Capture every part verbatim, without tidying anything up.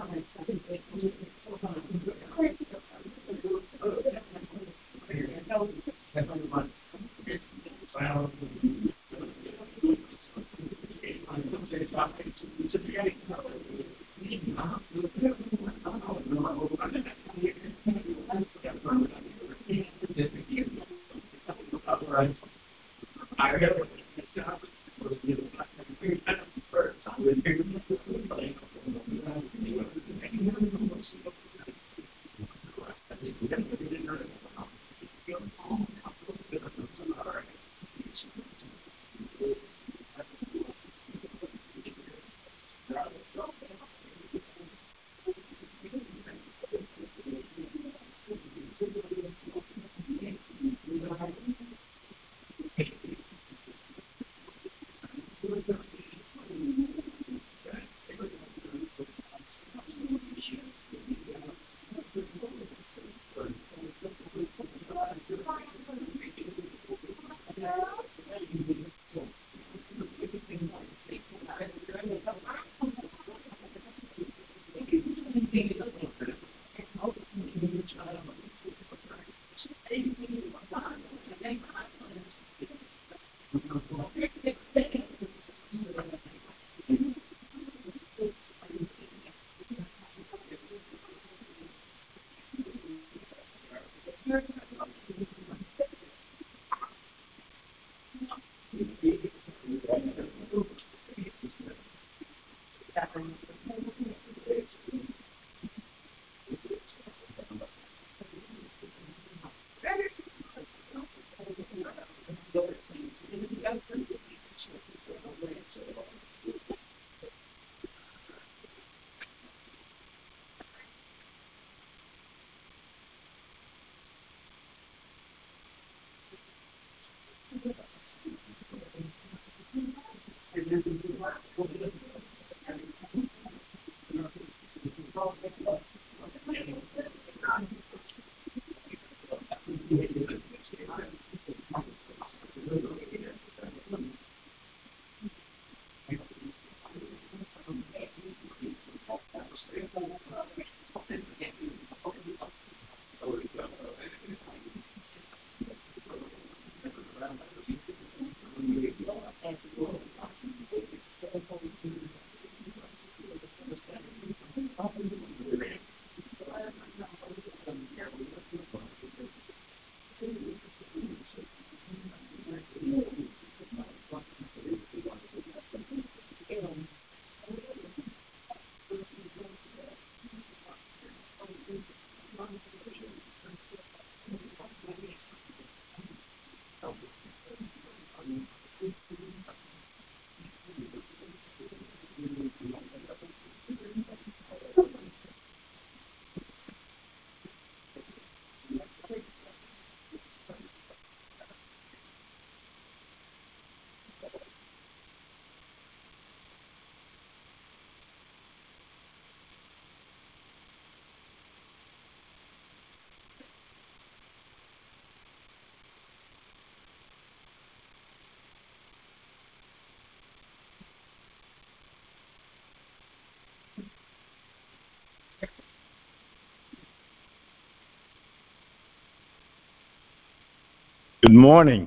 Good morning.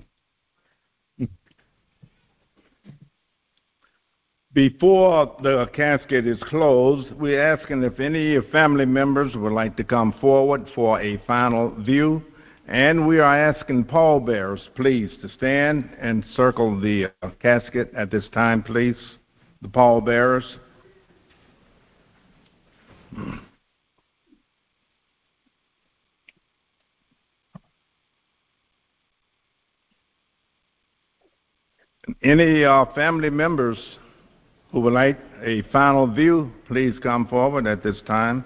Before the casket is closed, we're asking if any of your family members would like to come forward for a final view. And we are asking pallbearers, please, to stand and circle the uh, casket at this time, please. The pallbearers. Any uh, family members who would like a final view, please come forward at this time.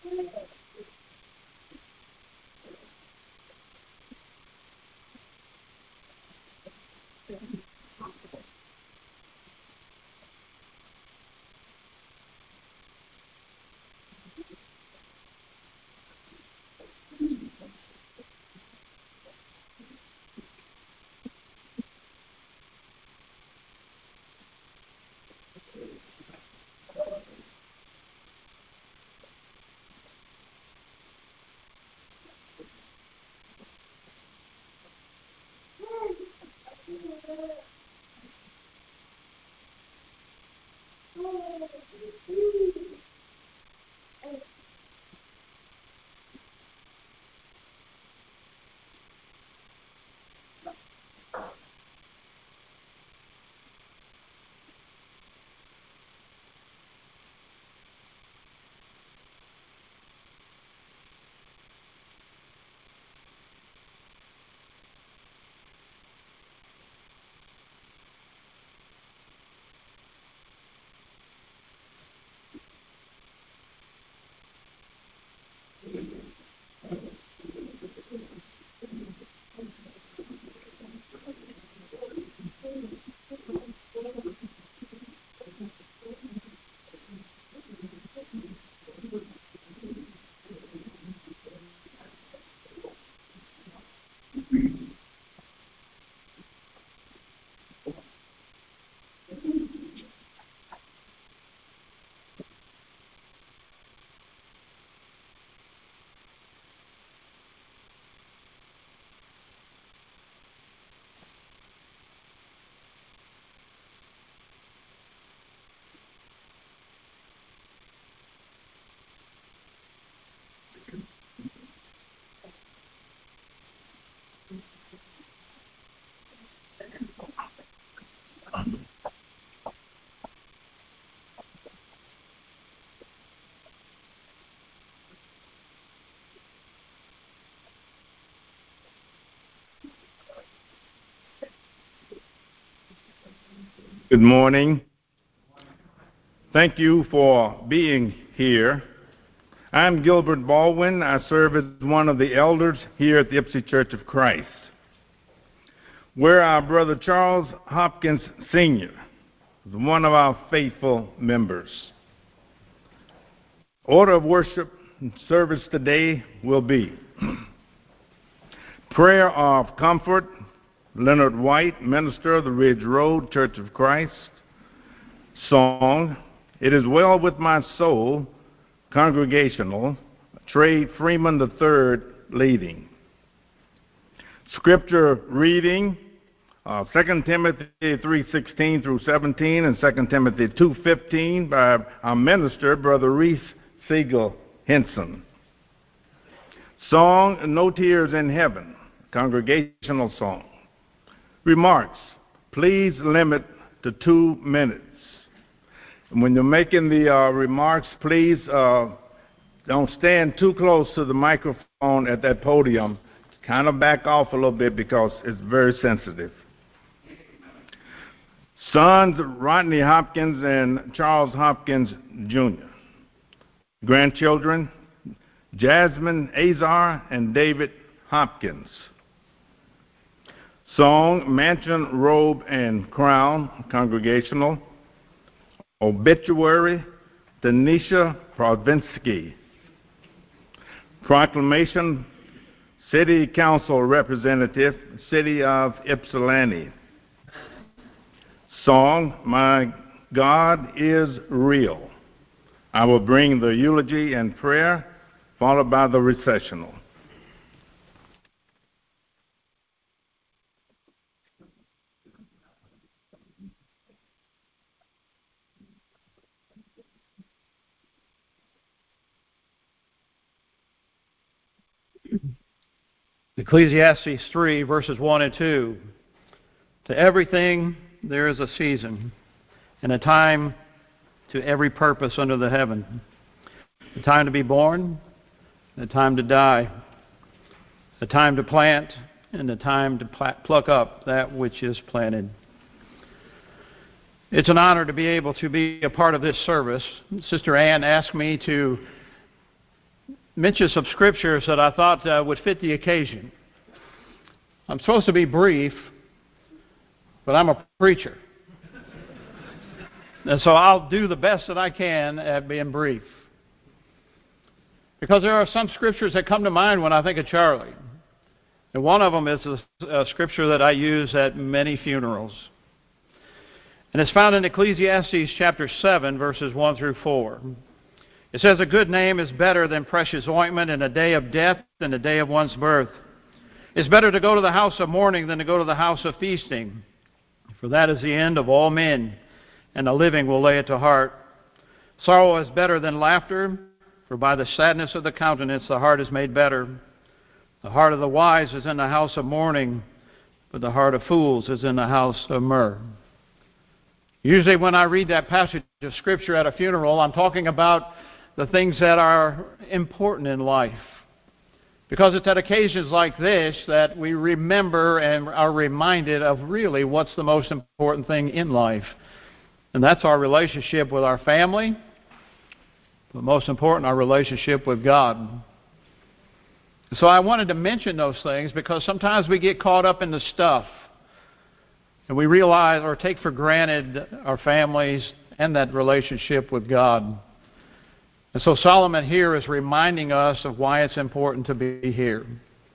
Good morning. Thank you for being here. I'm Gilbert Baldwin. I serve as one of the elders here at the Ypsi Church of Christ, where our brother Charles Hopkins Senior is one of our faithful members. Order of worship and service today will be prayer of comfort, Leonard White, minister of the Ridge Road Church of Christ. Song, It Is Well With My Soul, congregational, Trey Freeman the third leading. Scripture reading, uh, Second Timothy three sixteen through seventeen and Second Timothy two fifteen by our minister, Brother Reese Siegel Henson. Song, No Tears in Heaven, congregational song. Remarks, please limit to two minutes. And when you're making the uh, remarks, please uh, don't stand too close to the microphone at that podium. Kind of back off a little bit because it's very sensitive. Sons, Rodney Hopkins and Charles Hopkins Junior Grandchildren, Jasmine Azar and David Hopkins. Song, Mansion, Robe, and Crown, congregational. Obituary, Denisha Provinsky. Proclamation, City Council Representative, City of Ypsilanti. Song, My God is Real. I will bring the eulogy and prayer, followed by the recessional. Ecclesiastes three, verses one and two. To everything there is a season, and a time to every purpose under the heaven. A time to be born, a time to die, a time to plant, and a time to pl- pluck up that which is planted. It's an honor to be able to be a part of this service. Sister Ann asked me to mention some scriptures that I thought uh, would fit the occasion. I'm supposed to be brief, but I'm a preacher. And so I'll do the best that I can at being brief. Because there are some scriptures that come to mind when I think of Charlie. And one of them is a, a scripture that I use at many funerals. And it's found in Ecclesiastes chapter seven, verses one through four. It says, "A good name is better than precious ointment, and a day of death than the day of one's birth. It's better to go to the house of mourning than to go to the house of feasting. For that is the end of all men, and the living will lay it to heart. Sorrow is better than laughter, for by the sadness of the countenance the heart is made better. The heart of the wise is in the house of mourning, but the heart of fools is in the house of myrrh." Usually when I read that passage of Scripture at a funeral, I'm talking about the things that are important in life. Because it's at occasions like this that we remember and are reminded of really what's the most important thing in life. And that's our relationship with our family, but most important, our relationship with God. So I wanted to mention those things because sometimes we get caught up in the stuff and we realize or take for granted our families and that relationship with God. And so Solomon here is reminding us of why it's important to be here.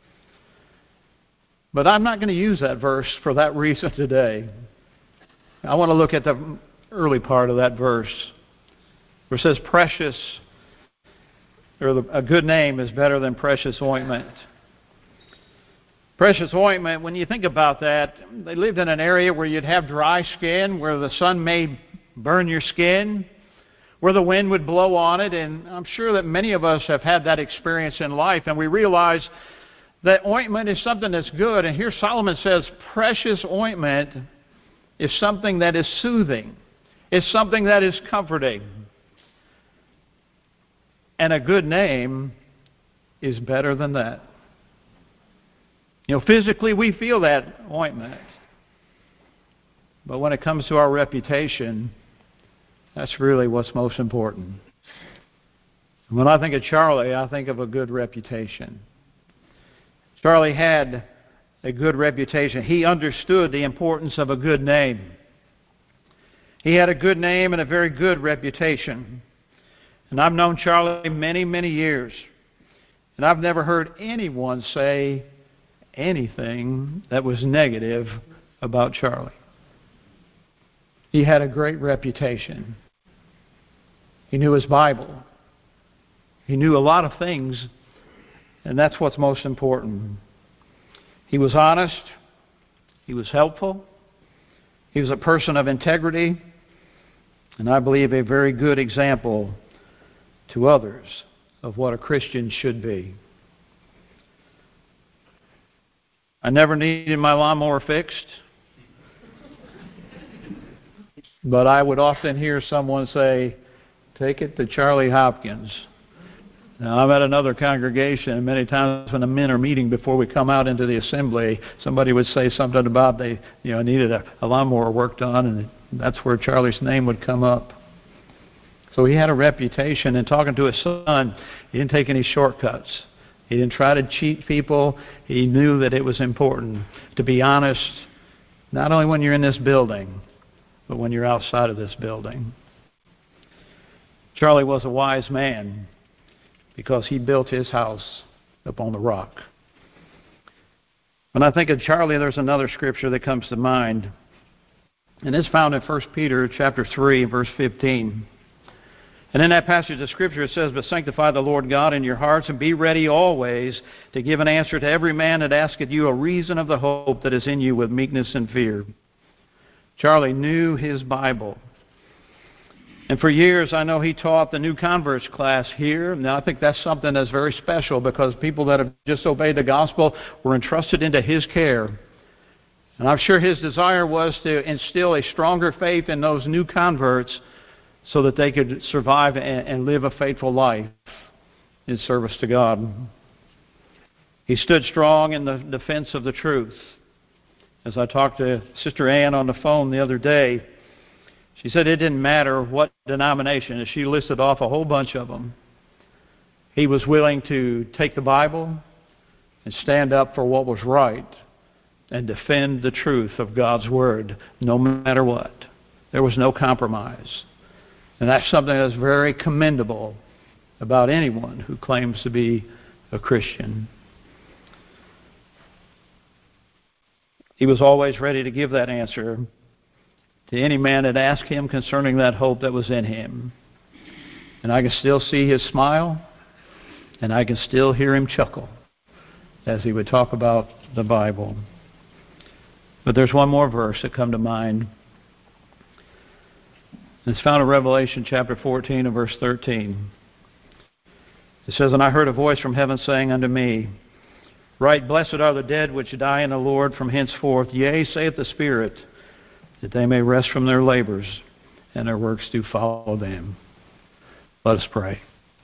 But I'm not going to use that verse for that reason today. I want to look at the early part of that verse where it says precious, or a good name is better than precious ointment. Precious ointment, when you think about that, they lived in an area where you'd have dry skin, where the sun may burn your skin, where the wind would blow on it, and I'm sure that many of us have had that experience in life, and we realize that ointment is something that's good, and here Solomon says precious ointment is something that is soothing. It's something that is comforting. And a good name is better than that. You know, physically we feel that ointment. But when it comes to our reputation, that's really what's most important. When I think of Charlie, I think of a good reputation. Charlie had a good reputation. He understood the importance of a good name. He had a good name and a very good reputation. And I've known Charlie many, many years. And I've never heard anyone say anything that was negative about Charlie. He had a great reputation. He knew his Bible. He knew a lot of things, and that's what's most important. He was honest. He was helpful. He was a person of integrity, and I believe a very good example to others of what a Christian should be. I never needed my lawnmower fixed, but I would often hear someone say, "Take it to Charlie Hopkins." Now, I'm at another congregation, and many times when the men are meeting before we come out into the assembly, somebody would say something about they, you know, needed a, a lawnmower worked on, and that's where Charlie's name would come up. So he had a reputation, and talking to his son, he didn't take any shortcuts. He didn't try to cheat people. He knew that it was important to be honest, not only when you're in this building, but when you're outside of this building. Charlie was a wise man because he built his house upon the rock. When I think of Charlie, there's another scripture that comes to mind, and it's found in First Peter chapter three, verse fifteen. And in that passage of Scripture it says, "But sanctify the Lord God in your hearts, and be ready always to give an answer to every man that asketh you a reason of the hope that is in you with meekness and fear." Charlie knew his Bible. And for years I know he taught the new converts class here. Now I think that's something that's very special because people that have just obeyed the gospel were entrusted into his care. And I'm sure his desire was to instill a stronger faith in those new converts so that they could survive and live a faithful life in service to God. He stood strong in the defense of the truth. As I talked to Sister Ann on the phone the other day, she said it didn't matter what denomination, and she listed off a whole bunch of them. He was willing to take the Bible and stand up for what was right and defend the truth of God's Word no matter what. There was no compromise. And that's something that's very commendable about anyone who claims to be a Christian. He was always ready to give that answer to any man that asked him concerning that hope that was in him. And I can still see his smile, and I can still hear him chuckle as he would talk about the Bible. But there's one more verse that come to mind. It's found in Revelation chapter fourteen and verse thirteen. It says, "And I heard a voice from heaven saying unto me, Right, blessed are the dead which die in the Lord from henceforth. Yea, saith the Spirit, that they may rest from their labors, and their works do follow them." Let us pray.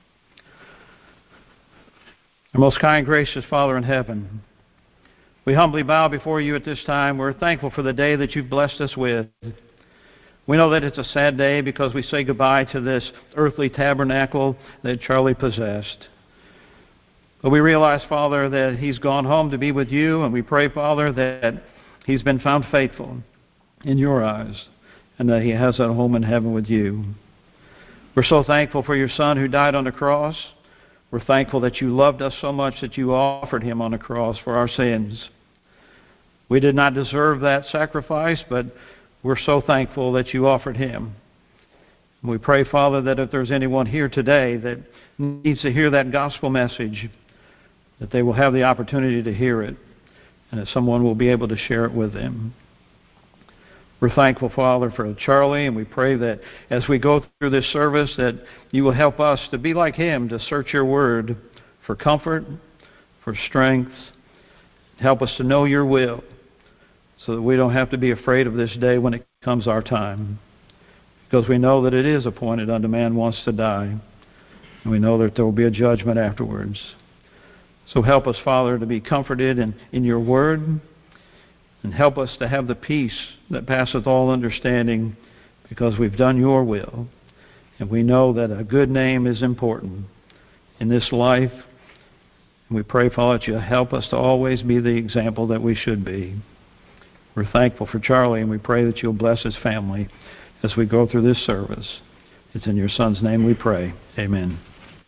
Our most kind, gracious Father in heaven, we humbly bow before you at this time. We're thankful for the day that you've blessed us with. We know that it's a sad day because we say goodbye to this earthly tabernacle that Charlie possessed. But we realize, Father, that he's gone home to be with you, and we pray, Father, that he's been found faithful in your eyes and that he has a home in heaven with you. We're so thankful for your Son who died on the cross. We're thankful that you loved us so much that you offered him on the cross for our sins. We did not deserve that sacrifice, but we're so thankful that you offered him. And we pray, Father, that if there's anyone here today that needs to hear that gospel message, that they will have the opportunity to hear it, and that someone will be able to share it with them. We're thankful, Father, for Charlie, and we pray that as we go through this service, that you will help us to be like him, to search your word for comfort, for strength. Help us to know your will so that we don't have to be afraid of this day when it comes our time, because we know that it is appointed unto man once to die, and we know that there will be a judgment afterwards. So help us, Father, to be comforted in, in your word, and help us to have the peace that passeth all understanding, because we've done your will. And we know that a good name is important in this life. And we pray, Father, that you help us to always be the example that we should be. We're thankful for Charlie, and we pray that you'll bless his family as we go through this service. It's in your Son's name we pray. Amen.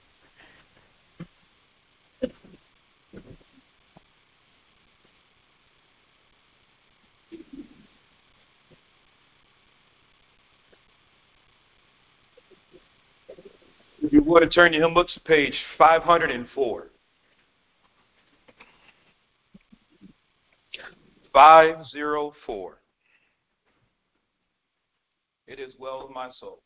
If you would, turn your hymn books to page five hundred four. five oh four. It is well with my soul.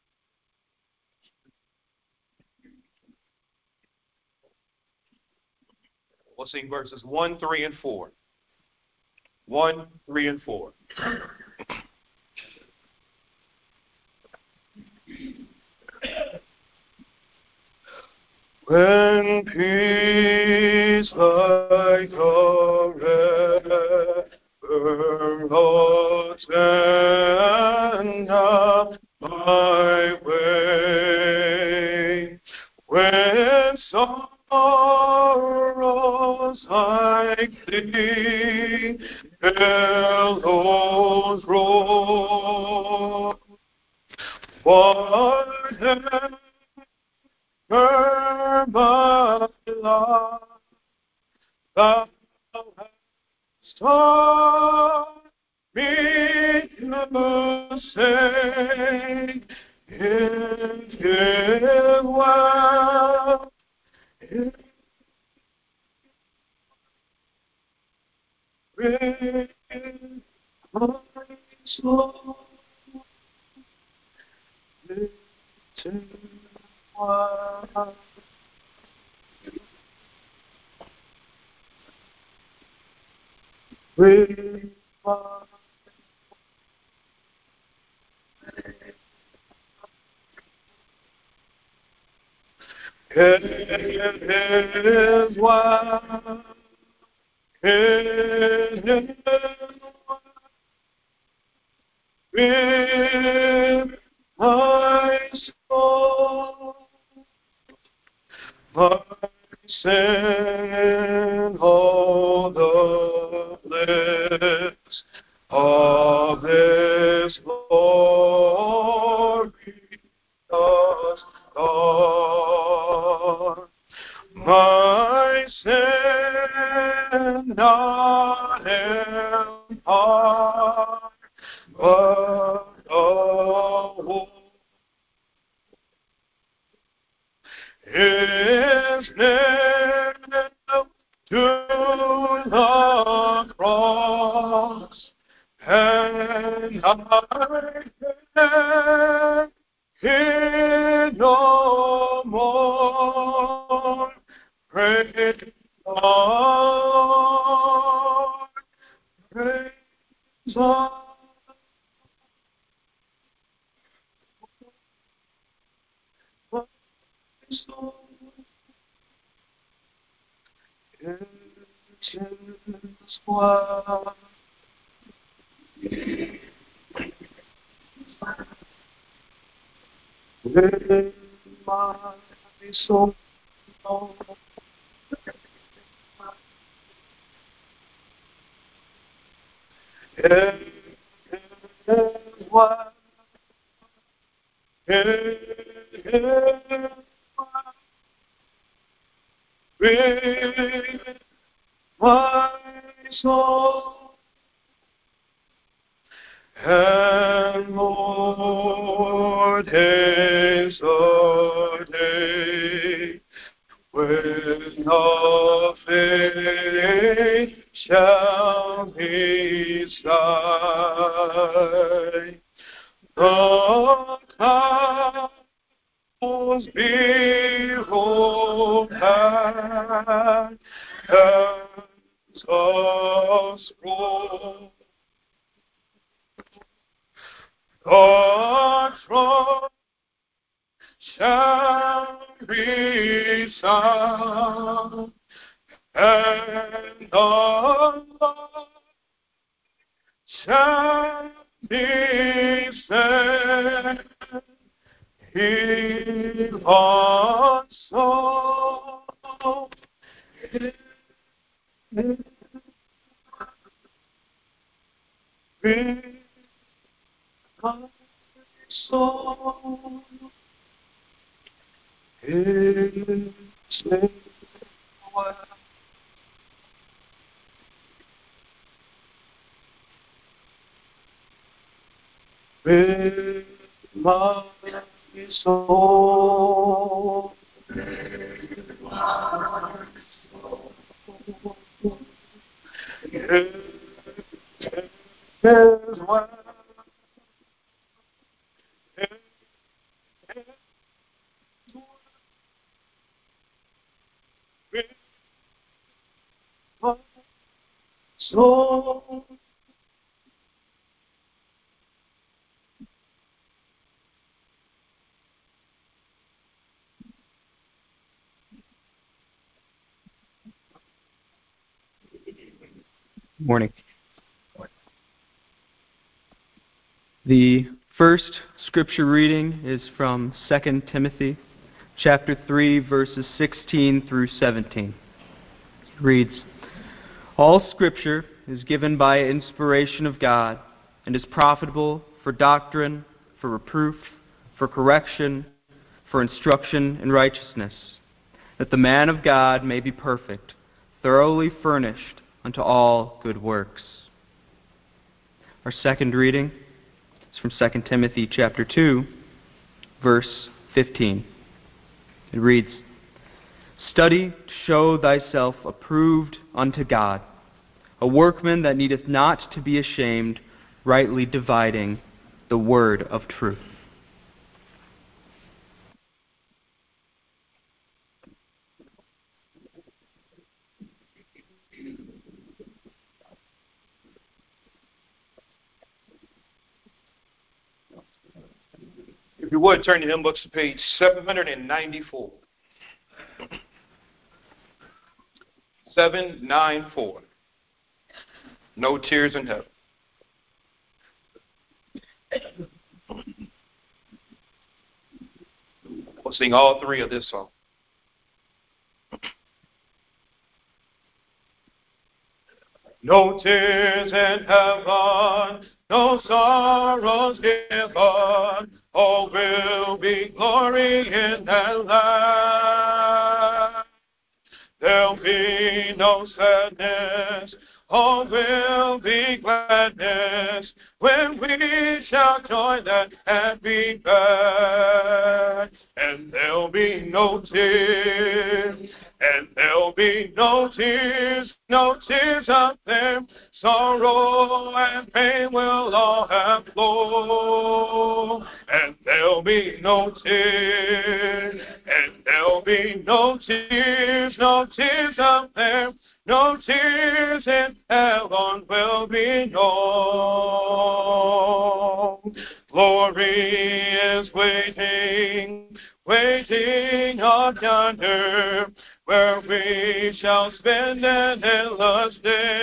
We'll sing verses one, three, and four. one, three, and four. When peace like a river attend my way, when sorrows like thee billows roll, whatever my life thou hast taught me to say, it is well, it is my soul, it is well. With my it is well, it is well with my soul, my sing all the bliss of this glorious dawn. My sin not empire, but a woe is nailed to the cross, and I can hear no more. Praise the Lord, praise the Lord. Is what with my soul is what is what with my soul, and Lord, is the day when the faith shall be sight. The clouds behold and as a scroll, the trump shall be sound, and the light shall be set. He also is my soul is well. With my soul, it is well. It is well with my soul. Morning. The first scripture reading is from Second Timothy chapter three, verses sixteen through seventeen. It reads, "All scripture is given by inspiration of God and is profitable for doctrine, for reproof, for correction, for instruction in righteousness, that the man of God may be perfect, thoroughly furnished unto all good works." Our second reading is from Second Timothy chapter two, verse fifteen. It reads, "Study to show thyself approved unto God, a workman that needeth not to be ashamed, rightly dividing the word of truth." If you would, turn your hymn books to page seven ninety-four. seven ninety-four. No Tears in Heaven. We'll sing all three of this song. No tears in heaven, no sorrows given, all will be glory in that land. There'll be no sadness, all will be gladness, when we shall join that happy band. And there'll be no tears, and there'll be no tears, no tears up there. Sorrow and pain will all have flown. And there'll be no tears, and there'll be no tears, no tears up there. No tears in heaven will be known. Glory is waiting, waiting up yonder, where we shall spend an endless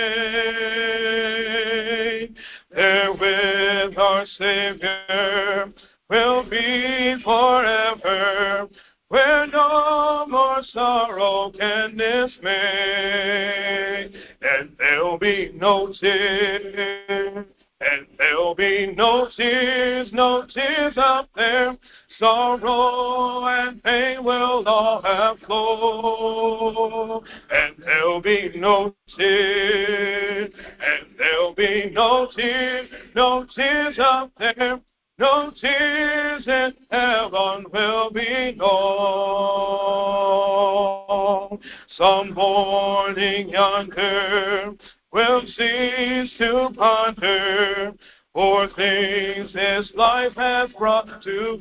day. There with our Savior will be forever, where no more sorrow can dismay. And there'll be no tears, and there'll be no tears, no tears up there. Sorrow and pain will all have flown. And there'll be no tears, and there'll be no tears, no tears up there. No tears in heaven will be known. Some morning yonder will cease to ponder, for things this life has brought to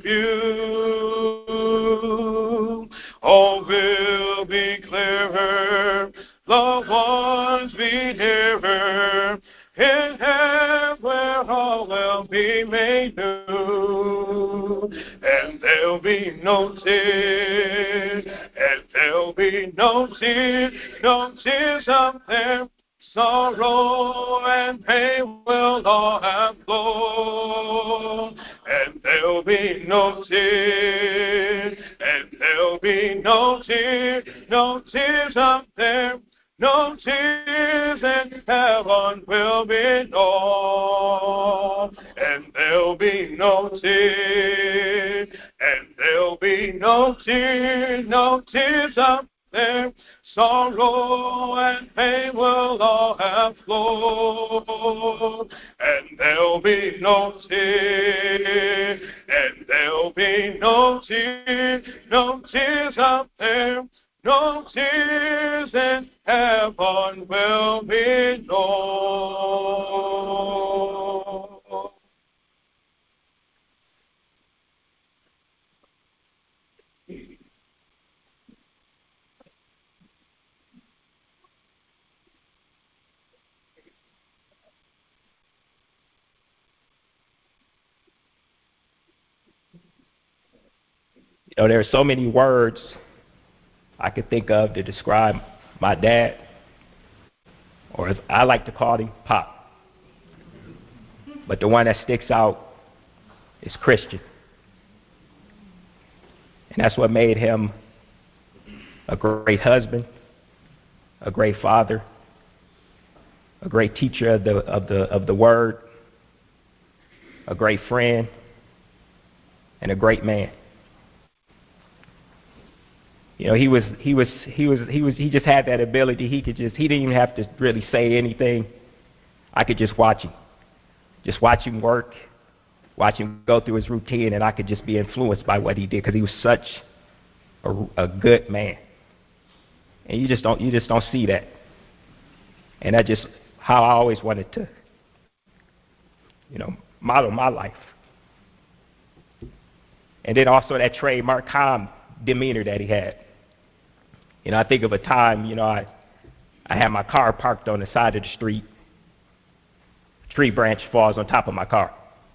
view. All will be clearer, loved ones be nearer, in heaven where all will be made new. And there'll be no tears, and there'll be no tears, no tears up there. Sorrow and pain will all have flown. And there'll be no tears, and there'll be no tears, no tears up there. No tears in heaven will be known. And there'll be no tears, and there'll be no tears, no tears up there. Sorrow and pain will all have flown. And there'll be no tears, and there'll be no tears, no tears up there. No tears in heaven will be known. You know, there are so many words I could think of to describe my dad, or as I like to call him, Pop. But the one that sticks out is Christian. And that's what made him a great husband, a great father, a great teacher of the of the of the word, a great friend, and a great man. You know, he was he was he was he was he just had that ability. He could just he didn't even have to really say anything. I could just watch him. Just watch him work, watch him go through his routine, and I could just be influenced by what he did because he was such a, a good man. And you just don't you just don't see that. And that's just how I always wanted to, you know, model my life. And then also that trademark calm demeanor that he had. You know, I think of a time, you know, I I had my car parked on the side of the street. A tree branch falls on top of my car.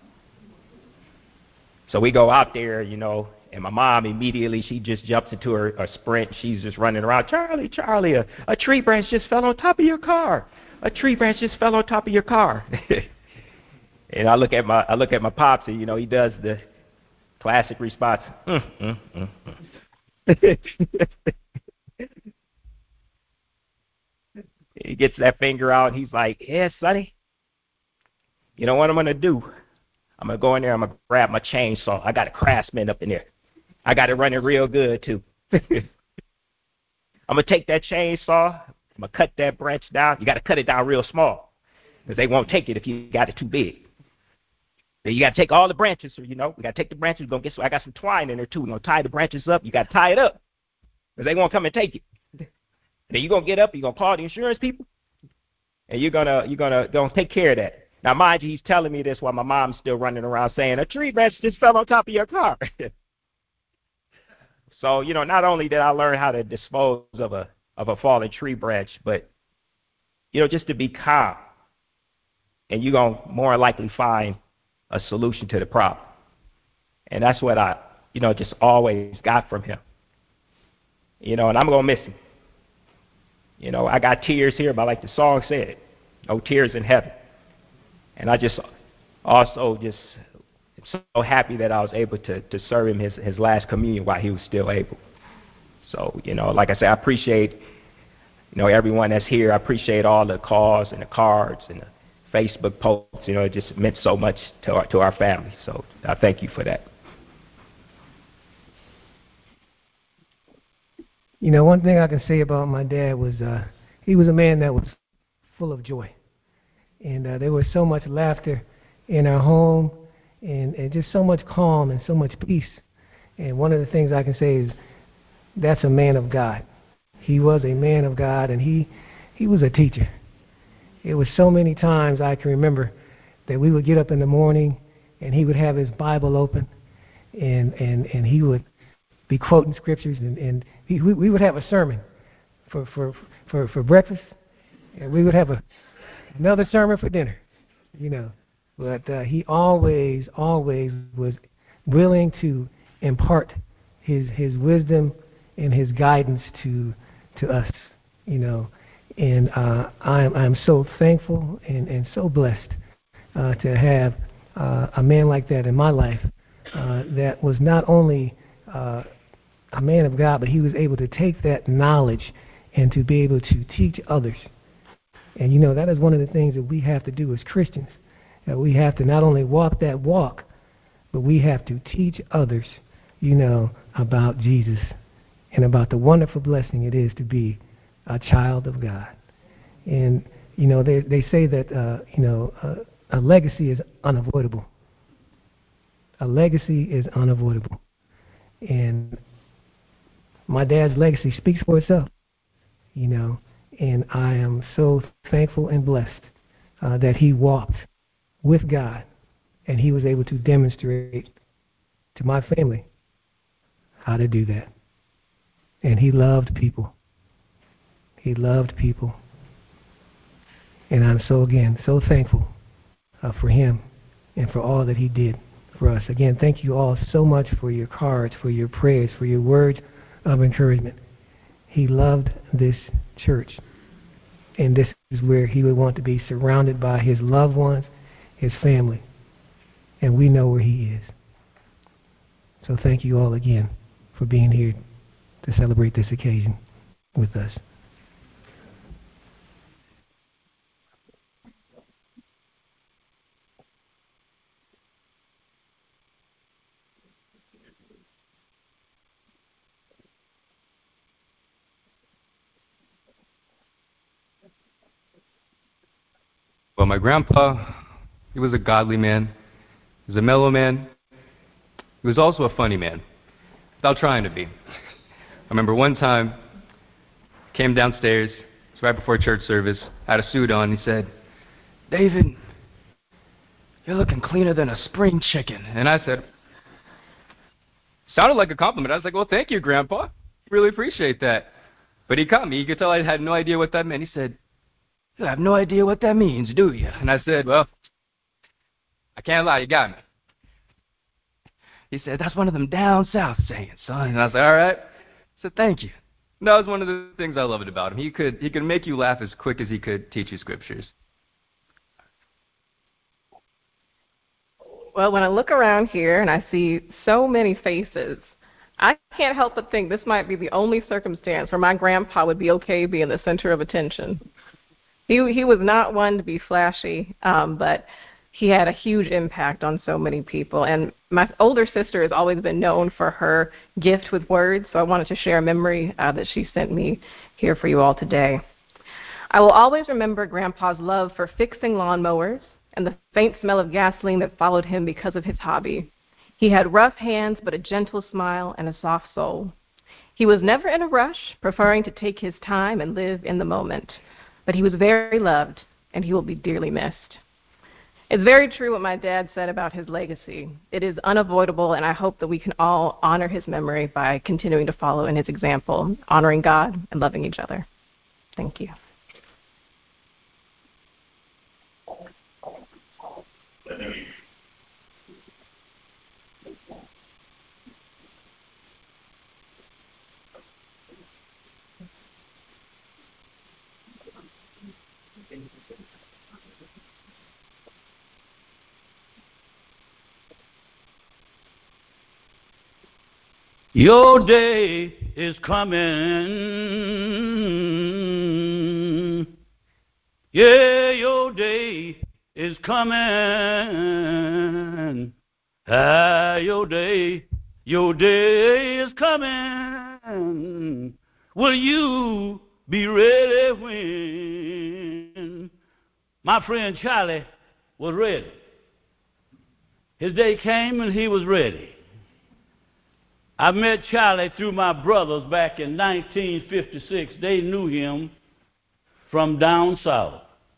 So we go out there, you know, and my mom immediately, she just jumps into her a sprint. She's just running around. Charlie, Charlie, a, a tree branch just fell on top of your car. A tree branch just fell on top of your car. And I look at my I look at my pops, and you know, he does the classic response. Mm, mm, mm, mm. He gets that finger out, and he's like, yeah, Sonny, you know what I'm going to do? I'm going to go in there, I'm going to grab my chainsaw. I got a Craftsman up in there. I got it running real good, too. I'm going to take that chainsaw, I'm going to cut that branch down. You got to cut it down real small, because they won't take it if you got it too big. You got to take all the branches, so you know. We got to take the branches. We're gonna get some, I got some twine in there, too. We're going to tie the branches up. You got to tie it up, because they won't come and take it. Then you're going to get up, you're going to call the insurance people, and you're going to you're gonna, gonna take care of that. Now, mind you, he's telling me this while my mom's still running around saying, a tree branch just fell on top of your car. So, you know, not only did I learn how to dispose of a of a fallen tree branch, but, you know, just to be calm. And you're going to more likely find a solution to the problem. And that's what I, you know, just always got from him. You know, and I'm going to miss him. You know, I got tears here, but like the song said, no tears in heaven. And I just also just am so happy that I was able to, to serve him his, his last communion while he was still able. So, you know, like I said, I appreciate, you know, everyone that's here. I appreciate all the calls and the cards and the Facebook posts. You know, it just meant so much to our, to our family. So I thank you for that. You know, one thing I can say about my dad was uh, he was a man that was full of joy. And uh, there was so much laughter in our home and, and just so much calm and so much peace. And one of the things I can say is that's a man of God. He was a man of God, and he, he was a teacher. It was so many times I can remember that we would get up in the morning and he would have his Bible open and, and, and he would be quoting scriptures, and, and he, we, we would have a sermon for, for, for, for breakfast, and we would have a, another sermon for dinner, you know. But uh, he always, always was willing to impart his his wisdom and his guidance to to us, you know. And uh, I'm I'm so thankful and, and so blessed uh, to have uh, a man like that in my life uh, that was not only uh, a man of God, but he was able to take that knowledge and to be able to teach others. And, you know, that is one of the things that we have to do as Christians. That we have to not only walk that walk, but we have to teach others, you know, about Jesus and about the wonderful blessing it is to be a child of God. And, you know, they they say that, uh, you know, uh, a legacy is unavoidable. A legacy is unavoidable. And my dad's legacy speaks for itself, you know. And I am so thankful and blessed uh, that he walked with God, and he was able to demonstrate to my family how to do that. And he loved people. He loved people. And I'm so, again, so thankful uh, for him and for all that he did for us. Again, thank you all so much for your cards, for your prayers, for your words of encouragement. He loved this church, and this is where he would want to be, surrounded by his loved ones, his family, and we know where he is. So thank you all again for being here to celebrate this occasion with us. Well, my grandpa, he was a godly man. He was a mellow man. He was also a funny man, without trying to be. I remember one time, came downstairs, it was right before church service, had a suit on, he said, "David, you're looking cleaner than a spring chicken." And I said, sounded like a compliment. I was like, "Well, thank you, Grandpa. Really appreciate that." But he caught me. You could tell I had no idea what that meant. He said, "You have no idea what that means, do you?" And I said, "Well, I can't lie, you got me." He said, "That's one of them down south sayings, son." And I said, "All right." I said, "Thank you." And that was one of the things I loved about him. He could he could make you laugh as quick as he could teach you scriptures. Well, when I look around here and I see so many faces, I can't help but think this might be the only circumstance where my grandpa would be okay being the center of attention. He he was not one to be flashy, um, but he had a huge impact on so many people. And my older sister has always been known for her gift with words, so I wanted to share a memory uh, that she sent me here for you all today. I will always remember Grandpa's love for fixing lawnmowers and the faint smell of gasoline that followed him because of his hobby. He had rough hands but a gentle smile and a soft soul. He was never in a rush, preferring to take his time and live in the moment. But he was very loved, and he will be dearly missed. It's very true what my dad said about his legacy. It is unavoidable, and I hope that we can all honor his memory by continuing to follow in his example, honoring God and loving each other. Thank you. Your day is coming. Yeah, your day is coming. Ah, your day, your day is coming. Will you be ready when? My friend Charlie was ready. His day came and he was ready. I met Charlie through my brothers back in nineteen fifty-six. They knew him from down south.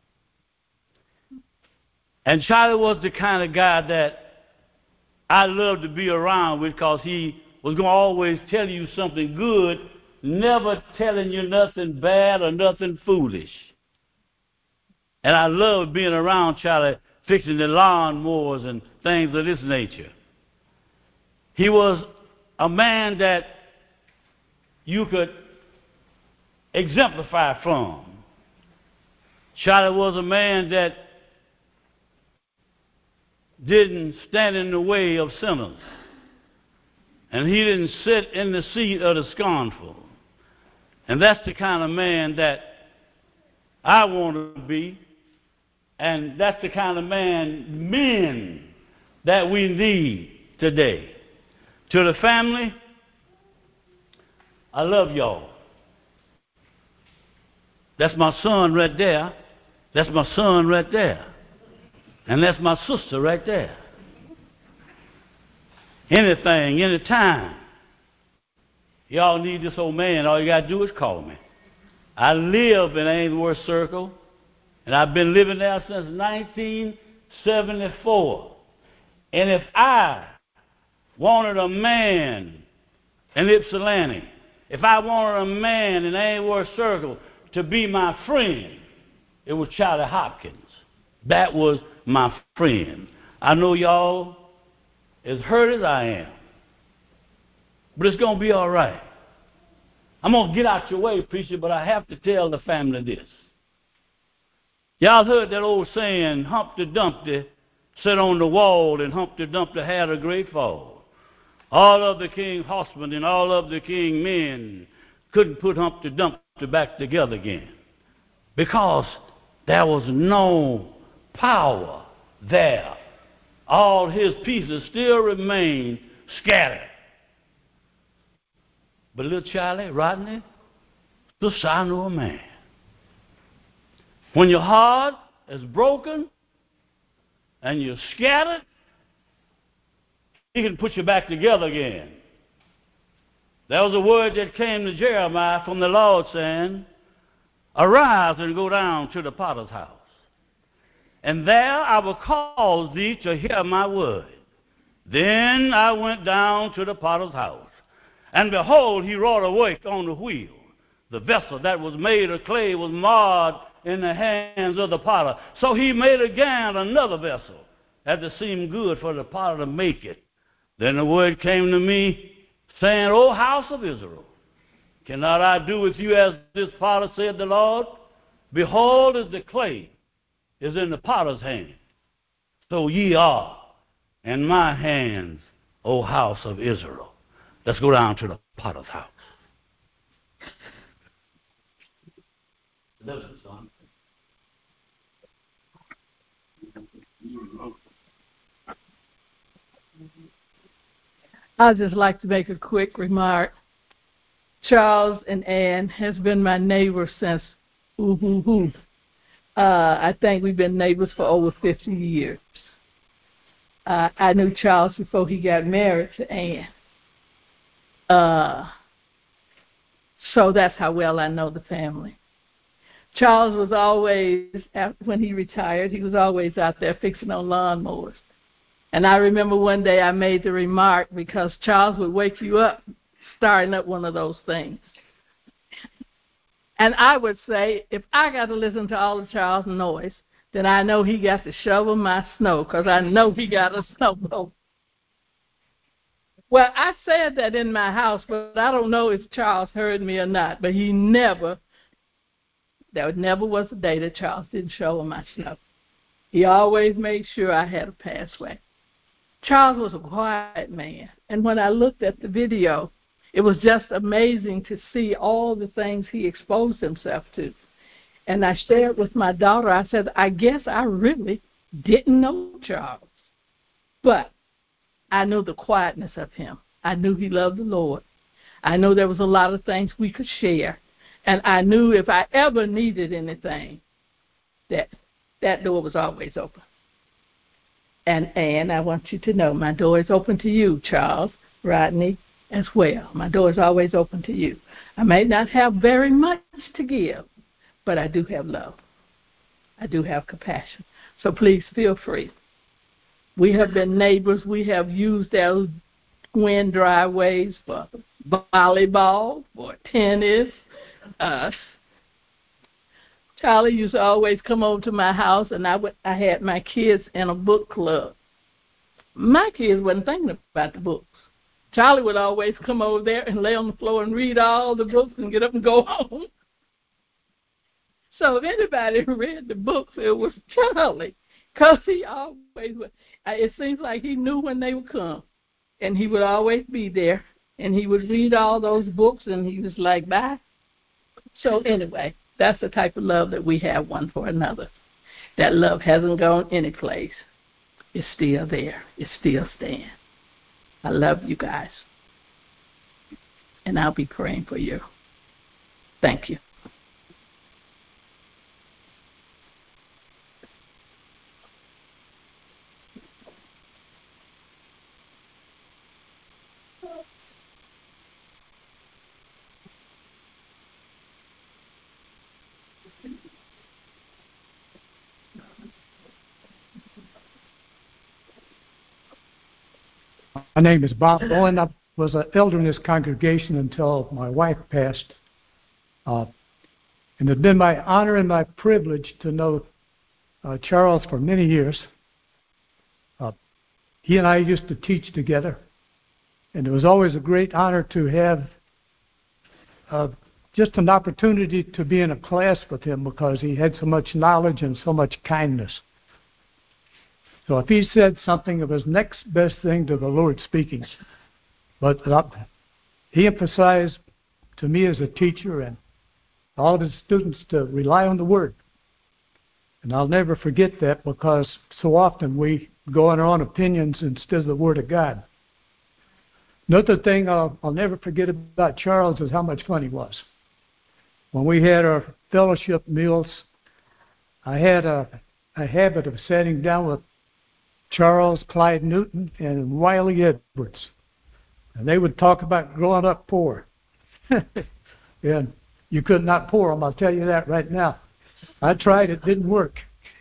And Charlie was the kind of guy that I loved to be around with because he was going to always tell you something good, never telling you nothing bad or nothing foolish. And I loved being around Charlie, fixing the lawnmowers and things of this nature. He was a man that you could exemplify from. Charlie was a man that didn't stand in the way of sinners, and he didn't sit in the seat of the scornful. And that's the kind of man that I want to be, and that's the kind of man, men, that we need today. To the family, I love y'all. That's my son right there. That's my son right there. And that's my sister right there. Anything, anytime, y'all need this old man, all you got to do is call me. I live in Ainsworth Circle, and I've been living there since nineteen seventy-four. And if I wanted a man in Ypsilanti, if I wanted a man in Ainsworth Circle to be my friend, it was Charlie Hopkins. That was my friend. I know y'all as hurt as I am, but it's going to be all right. I'm going to get out your way, preacher, but I have to tell the family this. Y'all heard that old saying, Humpty Dumpty sat on the wall and Humpty Dumpty had a great fall. All of the king's horsemen and all of the king's men couldn't put Humpty Dumpty back together again because there was no power there. All his pieces still remained scattered. But little Charlie, Rodney, the son of a man. When your heart is broken and you're scattered, he can put you back together again. There was a word that came to Jeremiah from the Lord saying, arise and go down to the potter's house, and there I will cause thee to hear my word. Then I went down to the potter's house, and behold, he wrought a work on the wheel. The vessel that was made of clay was marred in the hands of the potter. So he made again another vessel, as it seemed good for the potter to make it. Then the word came to me, saying, O house of Israel, cannot I do with you as this potter, said the Lord? Behold, as the clay is in the potter's hand, so ye are in my hands, O house of Israel. Let's go down to the potter's house. Listen, son. I'd just like to make a quick remark. Charles and Ann has been my neighbor since ooh hoo hoo. Uh, I think we've been neighbors for over fifty years. Uh, I knew Charles before he got married to Ann. Uh, so that's how well I know the family. Charles was always, when he retired, he was always out there fixing on lawnmowers. And I remember one day I made the remark because Charles would wake you up starting up one of those things. And I would say, if I got to listen to all of Charles' noise, then I know he got to shovel my snow because I know he got a snowblower. Well, I said that in my house, but I don't know if Charles heard me or not, but he never, there never was a day that Charles didn't shovel my snow. He always made sure I had a pathway. Charles was a quiet man, and when I looked at the video, it was just amazing to see all the things he exposed himself to. And I shared with my daughter, I said, I guess I really didn't know Charles. But I knew the quietness of him. I knew he loved the Lord. I knew there was a lot of things we could share. And I knew if I ever needed anything, that that door was always open. And, and I want you to know my door is open to you, Charles, Rodney, as well. My door is always open to you. I may not have very much to give, but I do have love. I do have compassion. So please feel free. We have been neighbors. We have used those wind driveways for volleyball, for tennis. Uh, Charlie used to always come over to my house, and I, would, I had my kids in a book club. My kids wasn't thinking about the books. Charlie would always come over there and lay on the floor and read all the books and get up and go home. So if anybody read the books, it was Charlie, because he always would. It seems like he knew when they would come, and he would always be there, and he would read all those books, and he was like, bye. So anyway, that's the type of love that we have one for another. That love hasn't gone anyplace. It's still there. It still stands. I love you guys, and I'll be praying for you. Thank you. My name is Bob Bowen. I was an elder in this congregation until my wife passed. Uh, and it's been my honor and my privilege to know uh, Charles for many years. Uh, he and I used to teach together. And it was always a great honor to have uh, just an opportunity to be in a class with him because he had so much knowledge and so much kindness. So if he said something, it was next best thing to the Lord speaking. But uh, he emphasized to me as a teacher and all of his students to rely on the Word. And I'll never forget that because so often we go on our own opinions instead of the Word of God. Another thing I'll, I'll never forget about Charles is how much fun he was. When we had our fellowship meals, I had a, a habit of sitting down with Charles, Clyde Newton, and Wiley Edwards. And they would talk about growing up poor. And you could not pour them, I'll tell you that right now. I tried, it didn't work.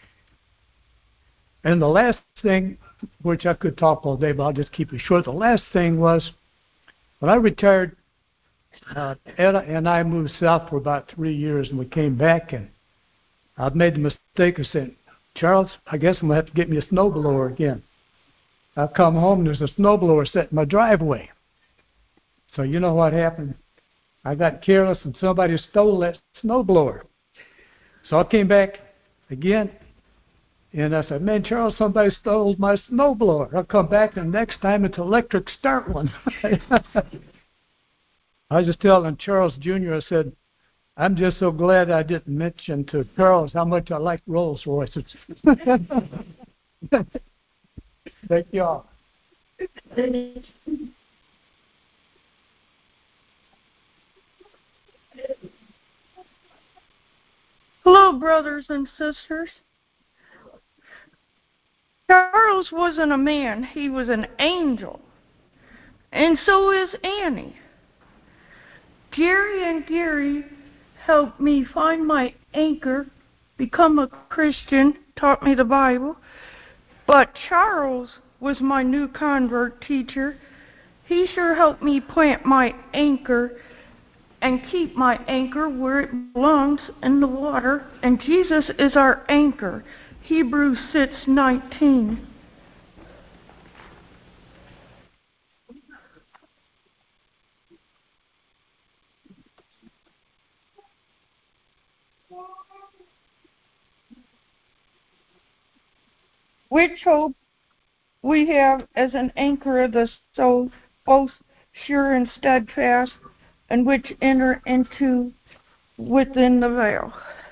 And the last thing, which I could talk all day, but I'll just keep it short. The last thing was, when I retired, uh, Etta and I moved south for about three years, and we came back, and I've made the mistake of saying, Charles, I guess I'm going to have to get me a snowblower again. I've come home, and there's a snowblower set in my driveway. So you know what happened? I got careless, and somebody stole that snowblower. So I came back again, and I said, man, Charles, somebody stole my snowblower. I'll come back, and next time it's electric start one. I was just telling Charles Junior, I said, I'm just so glad I didn't mention to Charles how much I like Rolls Royces. Thank you all. Hello, brothers and sisters. Charles wasn't a man, he was an angel. And so is Annie. Jerry and Gary helped me find my anchor, become a Christian, taught me the Bible. But Charles was my new convert teacher. He sure helped me plant my anchor and keep my anchor where it belongs, in the water. And Jesus is our anchor. Hebrews six nineteen. Which hope we have as an anchor of the soul, both sure and steadfast, and which enter into within the veil.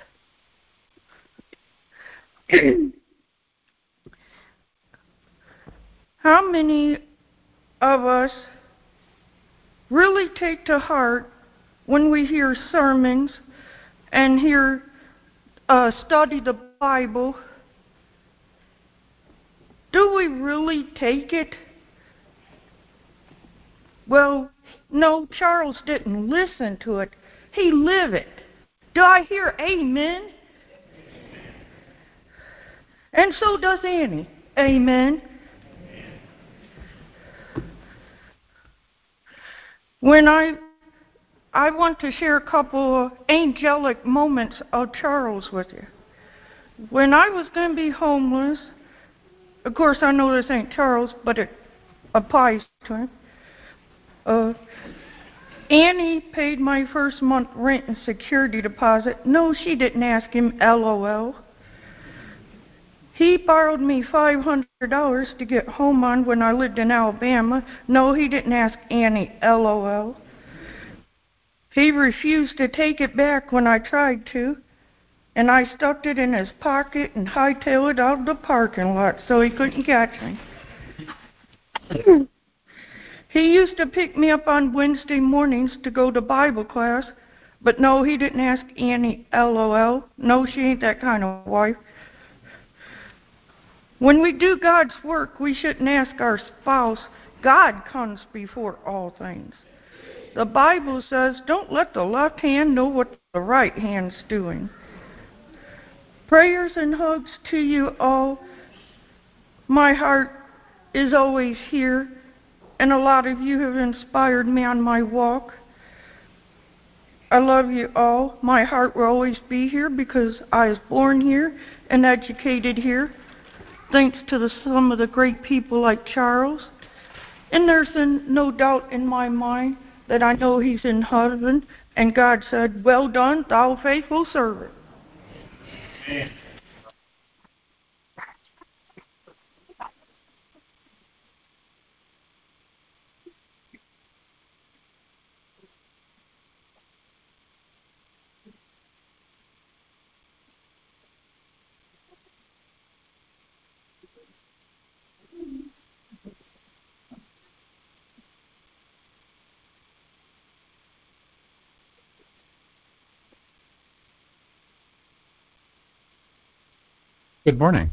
How many of us really take to heart when we hear sermons and hear uh, study the Bible? Do we really take it? Well, no, Charles didn't listen to it. He lived it. Do I hear amen? And so does Annie. Amen. When I I want to share a couple of angelic moments of Charles with you. When I was going to be homeless, of course I know this ain't Charles, but it applies to him. Uh, Annie paid my first month rent and security deposit. No, she didn't ask him, LOL. He borrowed me five hundred dollars to get home on when I lived in Alabama. No, he didn't ask Annie, LOL. He refused to take it back when I tried to, and I stuck it in his pocket and hightailed it out of the parking lot so he couldn't catch me. He used to pick me up on Wednesday mornings to go to Bible class, but no, he didn't ask Annie, LOL. No, she ain't that kind of wife. When we do God's work, we shouldn't ask our spouse. God comes before all things. The Bible says, don't let the left hand know what the right hand's doing. Prayers and hugs to you all. My heart is always here, and a lot of you have inspired me on my walk. I love you all. My heart will always be here because I was born here and educated here, thanks to the, some of the great people like Charles. And there's no doubt in my mind that I know he's in heaven, and God said, well done, thou faithful servant. Amen. Good morning.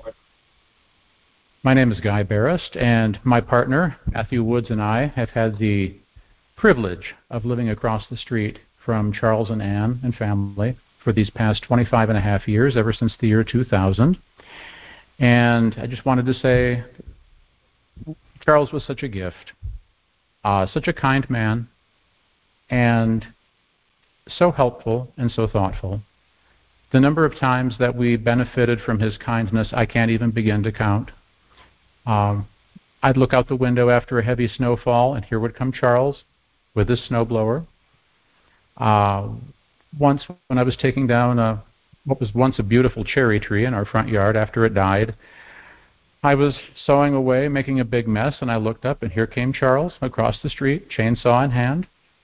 My name is Guy Barrist, and my partner, Matthew Woods, and I have had the privilege of living across the street from Charles and Ann and family for these past twenty-five and a half years, ever since the year two thousand. And I just wanted to say, Charles was such a gift, uh, such a kind man, and so helpful and so thoughtful. The number of times that we benefited from his kindness, I can't even begin to count. Um, I'd look out the window after a heavy snowfall, and here would come Charles with his snowblower. Uh, once, when I was taking down a, what was once a beautiful cherry tree in our front yard after it died, I was sawing away, making a big mess, and I looked up, and here came Charles across the street, chainsaw in hand.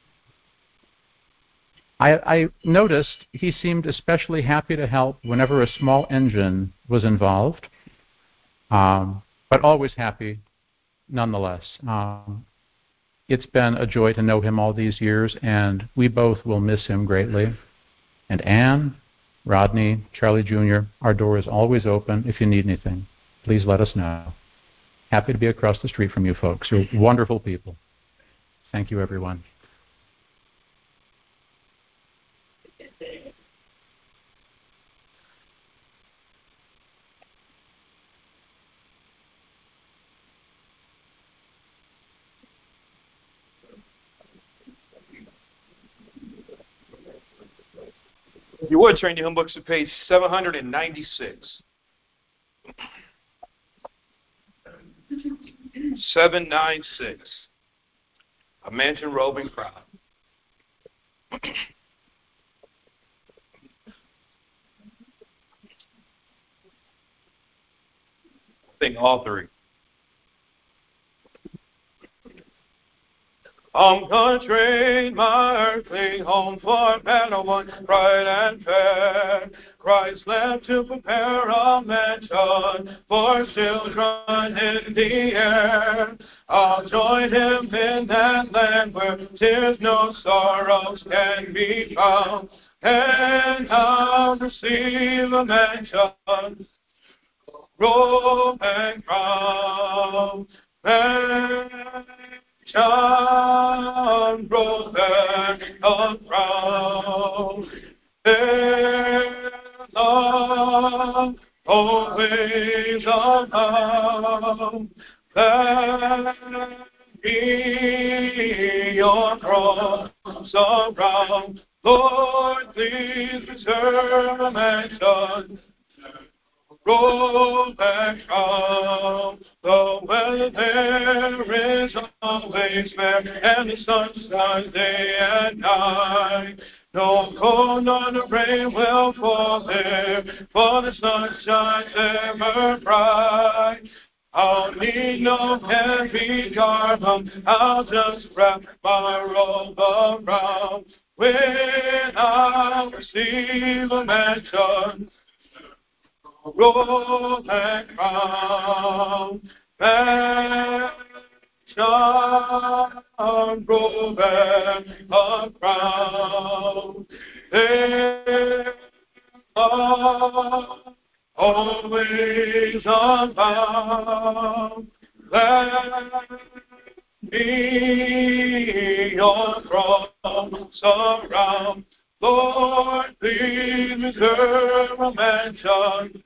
I, I noticed he seemed especially happy to help whenever a small engine was involved. um, but always happy nonetheless. Um, it's been a joy to know him all these years, and we both will miss him greatly. And Ann, Rodney, Charlie Junior, our door is always open if you need anything. Please let us know. Happy to be across the street from you folks. You're wonderful people. Thank you, everyone. If you would, turn your hymn books to page seven hundred ninety-six. seven ninety-six. A mansion roving crowd. I think all three. Home country, my earthly home, for better one, bright and fair. Christ left to prepare a mansion for children in the air. I'll join him in that land where tears no sorrows can be found, and I'll receive a mansion, robe and crown. John broken a crown, their love always abound. Let me your cross around, Lord, please reserve a mansion, robe and crown. The weather there is always fair, and the sun shines day and night. No cold nor the rain will fall there, for the sun shines ever bright. I'll need no heavy garment, I'll just wrap my robe around. When I receive a mansion, robe and crown, mansion, robe and a crown. There are always abound. Let me your cross surround. Lord, please reserve a mansion,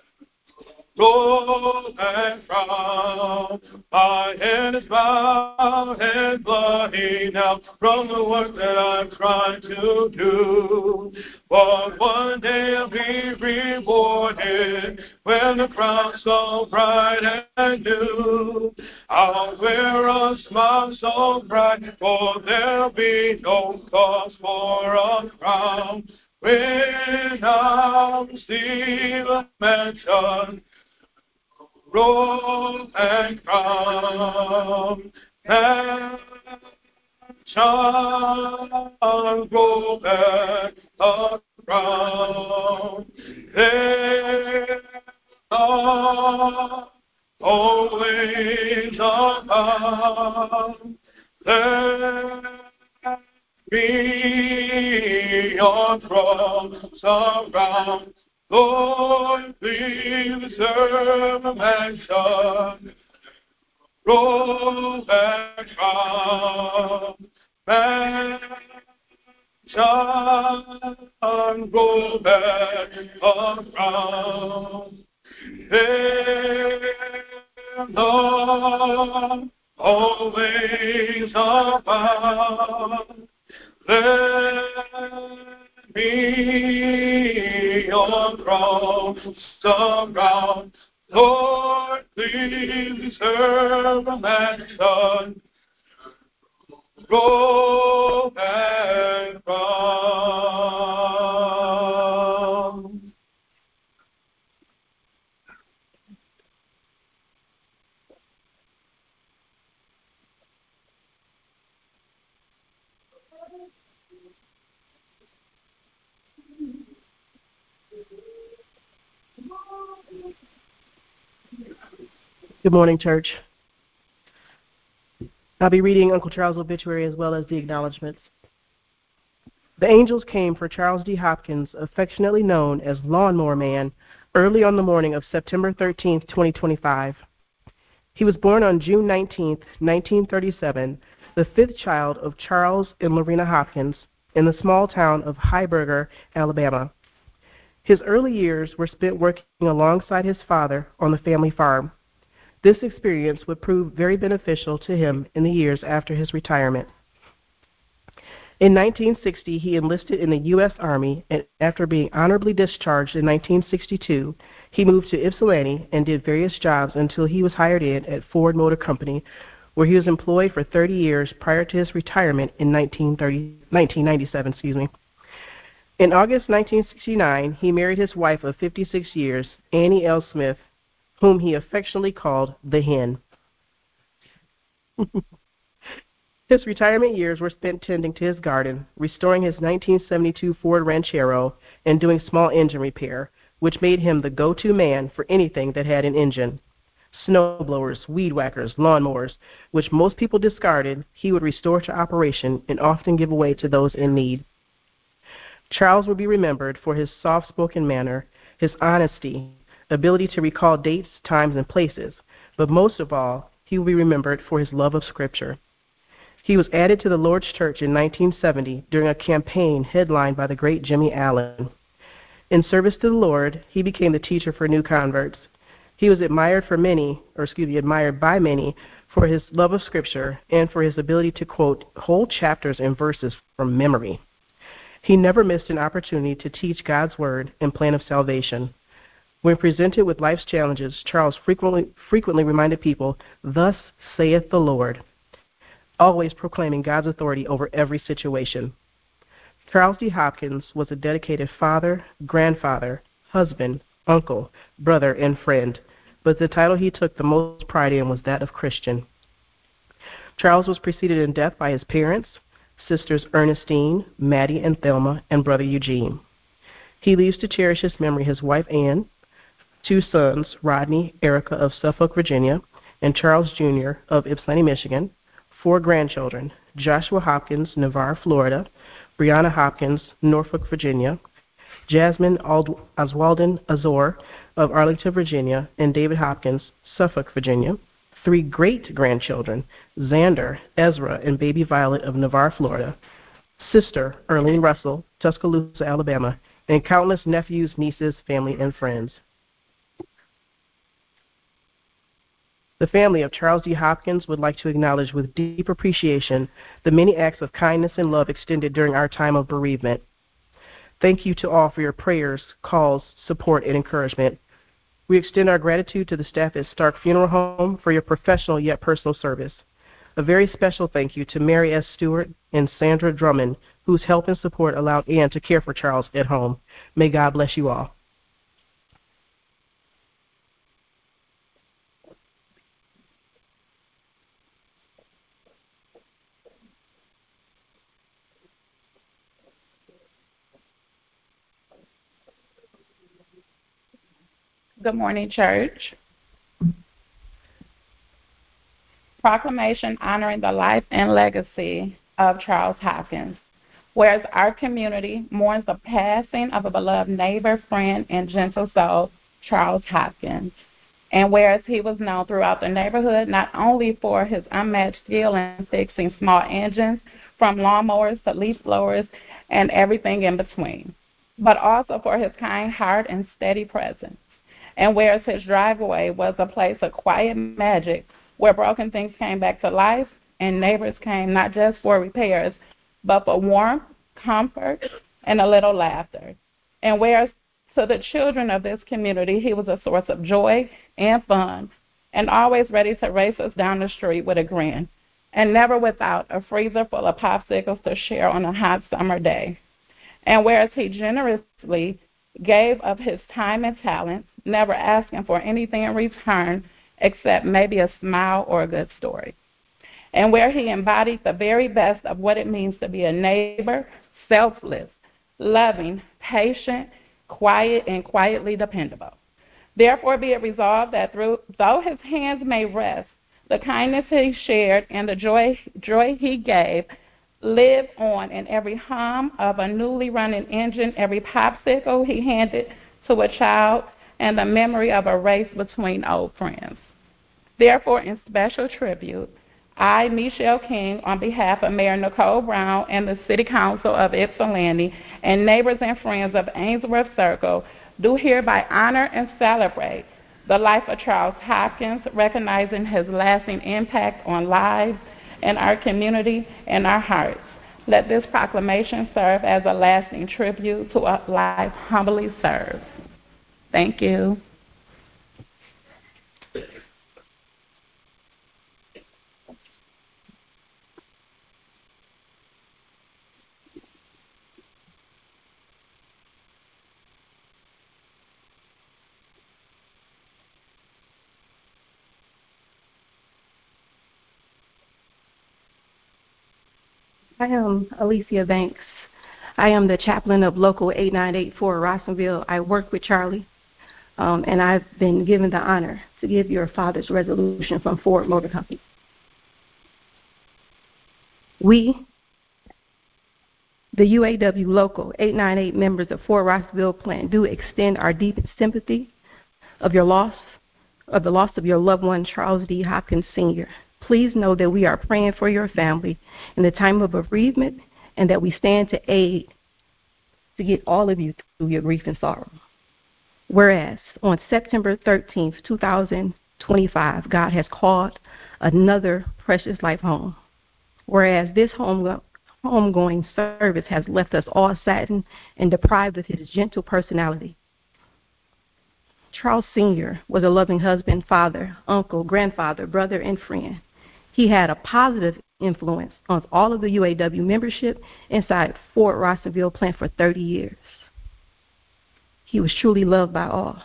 robe and crown. My head is bowed and bloody now from the work that I'm trying to do. But one day I'll be rewarded when the crown's so bright and new. I'll wear a smile so bright, for there'll be no cause for a crown. When I'll receive a mansion, robe and crown, mansion, robe and a crown. There are always abound. Let me your cross around. Lord, please reserve a mansion, robe and crown, mansion, robe and a crown. There, Lord, always abound. Let me your cross around. Lord, please reserve a mansion, robe and crown. Good morning, church. I'll be reading Uncle Charles' obituary as well as the acknowledgments. The angels came for Charles D. Hopkins, affectionately known as Lawnmower Man, early on the morning of September thirteenth, twenty twenty-five. He was born on June nineteenth, nineteen thirty-seven, the fifth child of Charles and Lorena Hopkins, in the small town of Heiberger, Alabama. His early years were spent working alongside his father on the family farm. This experience would prove very beneficial to him in the years after his retirement. In nineteen sixty, he enlisted in the U S Army, and after being honorably discharged in nineteen sixty-two, he moved to Ypsilanti and did various jobs until he was hired in at Ford Motor Company, where he was employed for thirty years prior to his retirement in nineteen ninety-seven. Excuse me. In August nineteen sixty-nine, he married his wife of fifty-six years, Annie L. Smith, whom he affectionately called the Hen. His retirement years were spent tending to his garden, restoring his nineteen seventy-two Ford Ranchero, and doing small engine repair, which made him the go-to man for anything that had an engine. Snow blowers, weed whackers, lawnmowers, which most people discarded, he would restore to operation and often give away to those in need. Charles will be remembered for his soft-spoken manner, his honesty, ability to recall dates, times, and places, but most of all, he will be remembered for his love of Scripture. He was added to the Lord's Church in nineteen seventy during a campaign headlined by the great Jimmy Allen. In service to the Lord, he became the teacher for new converts. He was admired for many, or excuse me, admired by many for his love of Scripture and for his ability to quote whole chapters and verses from memory. He never missed an opportunity to teach God's Word and plan of salvation. When presented with life's challenges, Charles frequently, frequently reminded people, "Thus saith the Lord," always proclaiming God's authority over every situation. Charles D. Hopkins was a dedicated father, grandfather, husband, uncle, brother, and friend, but the title he took the most pride in was that of Christian. Charles was preceded in death by his parents, sisters Ernestine, Maddie, and Thelma, and brother Eugene. He leaves to cherish his memory his wife Anne, two sons, Rodney, Erica of Suffolk, Virginia, and Charles Junior of Ypsilanti, Michigan, four grandchildren, Joshua Hopkins, Navarre, Florida, Brianna Hopkins, Norfolk, Virginia, Jasmine Ald- Oswaldin Azor of Arlington, Virginia, and David Hopkins, Suffolk, Virginia, three great-grandchildren, Xander, Ezra, and baby Violet of Navarre, Florida, sister Erlene Russell, Tuscaloosa, Alabama, and countless nephews, nieces, family, and friends. The family of Charles D. Hopkins would like to acknowledge with deep appreciation the many acts of kindness and love extended during our time of bereavement. Thank you to all for your prayers, calls, support, and encouragement. We extend our gratitude to the staff at Stark Funeral Home for your professional yet personal service. A very special thank you to Mary S. Stewart and Sandra Drummond, whose help and support allowed Ann to care for Charles at home. May God bless you all. Good morning, church. Proclamation honoring the life and legacy of Charles Hopkins. Whereas our community mourns the passing of a beloved neighbor, friend, and gentle soul, Charles Hopkins. And whereas he was known throughout the neighborhood not only for his unmatched skill in fixing small engines, from lawnmowers to leaf blowers and everything in between, but also for his kind heart and steady presence. And whereas his driveway was a place of quiet magic where broken things came back to life and neighbors came not just for repairs, but for warmth, comfort, and a little laughter. And whereas to the children of this community, he was a source of joy and fun, and always ready to race us down the street with a grin, and never without a freezer full of popsicles to share on a hot summer day. And whereas he generously gave of his time and talents, never asking for anything in return except maybe a smile or a good story. And where he embodied the very best of what it means to be a neighbor, selfless, loving, patient, quiet, and quietly dependable. Therefore be it resolved that through, though his hands may rest, the kindness he shared and the joy, joy he gave live on in every hum of a newly running engine, every popsicle he handed to a child, and the memory of a race between old friends. Therefore, in special tribute, I, Michelle King, on behalf of Mayor Nicole Brown and the City Council of Ypsilanti and neighbors and friends of Ainsworth Circle, do hereby honor and celebrate the life of Charles Hopkins, recognizing his lasting impact on lives in our community and our hearts. Let this proclamation serve as a lasting tribute to a life humbly served. Thank you. I am Alicia Banks. I am the chaplain of Local eight nine eight for Rossonville. I work with Charlie, um, and I've been given the honor to give your father's resolution from Ford Motor Company. We, the U A W Local eight nine eight members of Fort Rossville Plant, do extend our deepest sympathy of your loss, of the loss of your loved one, Charles D. Hopkins, Senior Please know that we are praying for your family in the time of bereavement and that we stand to aid to get all of you through your grief and sorrow. Whereas on September thirteenth, two thousand twenty-five, God has called another precious life home. Whereas this home, homegoing service has left us all saddened and deprived of his gentle personality. Charles Senior was a loving husband, father, uncle, grandfather, brother, and friend. He had a positive influence on all of the U A W membership inside Fort Rossonville Plant for thirty years. He was truly loved by all.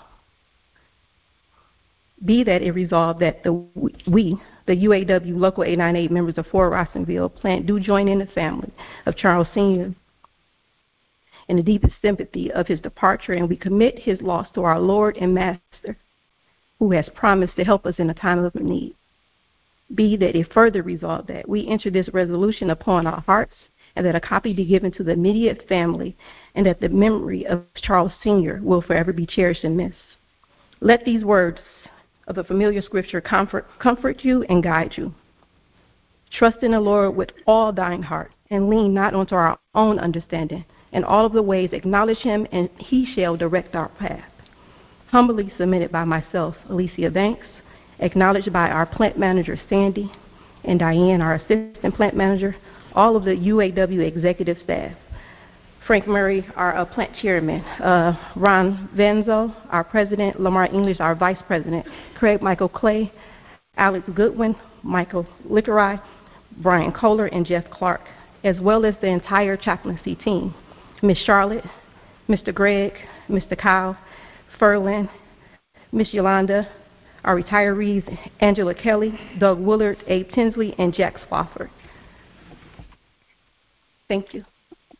Be that it resolved that the, we, the U A W Local eight nine eight members of Fort Rossonville Plant, do join in the family of Charles Senior in the deepest sympathy of his departure, and we commit his loss to our Lord and Master, who has promised to help us in a time of need. Be that it further resolved that we enter this resolution upon our hearts, and that a copy be given to the immediate family, and that the memory of Charles Senior will forever be cherished and missed. Let these words of the familiar scripture comfort, comfort you and guide you. Trust in the Lord with all thine heart, and lean not onto our own understanding. In all of the ways acknowledge him, and he shall direct our path. Humbly submitted by myself, Alicia Banks, acknowledged by our plant manager, Sandy, and Diane, our assistant plant manager, all of the U A W executive staff. Frank Murray, our uh, plant chairman, uh, Ron Venzo, our president, Lamar English, our vice president, Craig Michael Clay, Alex Goodwin, Michael Lickery, Brian Kohler, and Jeff Clark, as well as the entire chaplaincy team. Miz Charlotte, Mister Greg, Mister Kyle, Ferlin, Miss Yolanda, our retirees, Angela Kelly, Doug Willard, Abe Tinsley, and Jack Swofford. Thank you.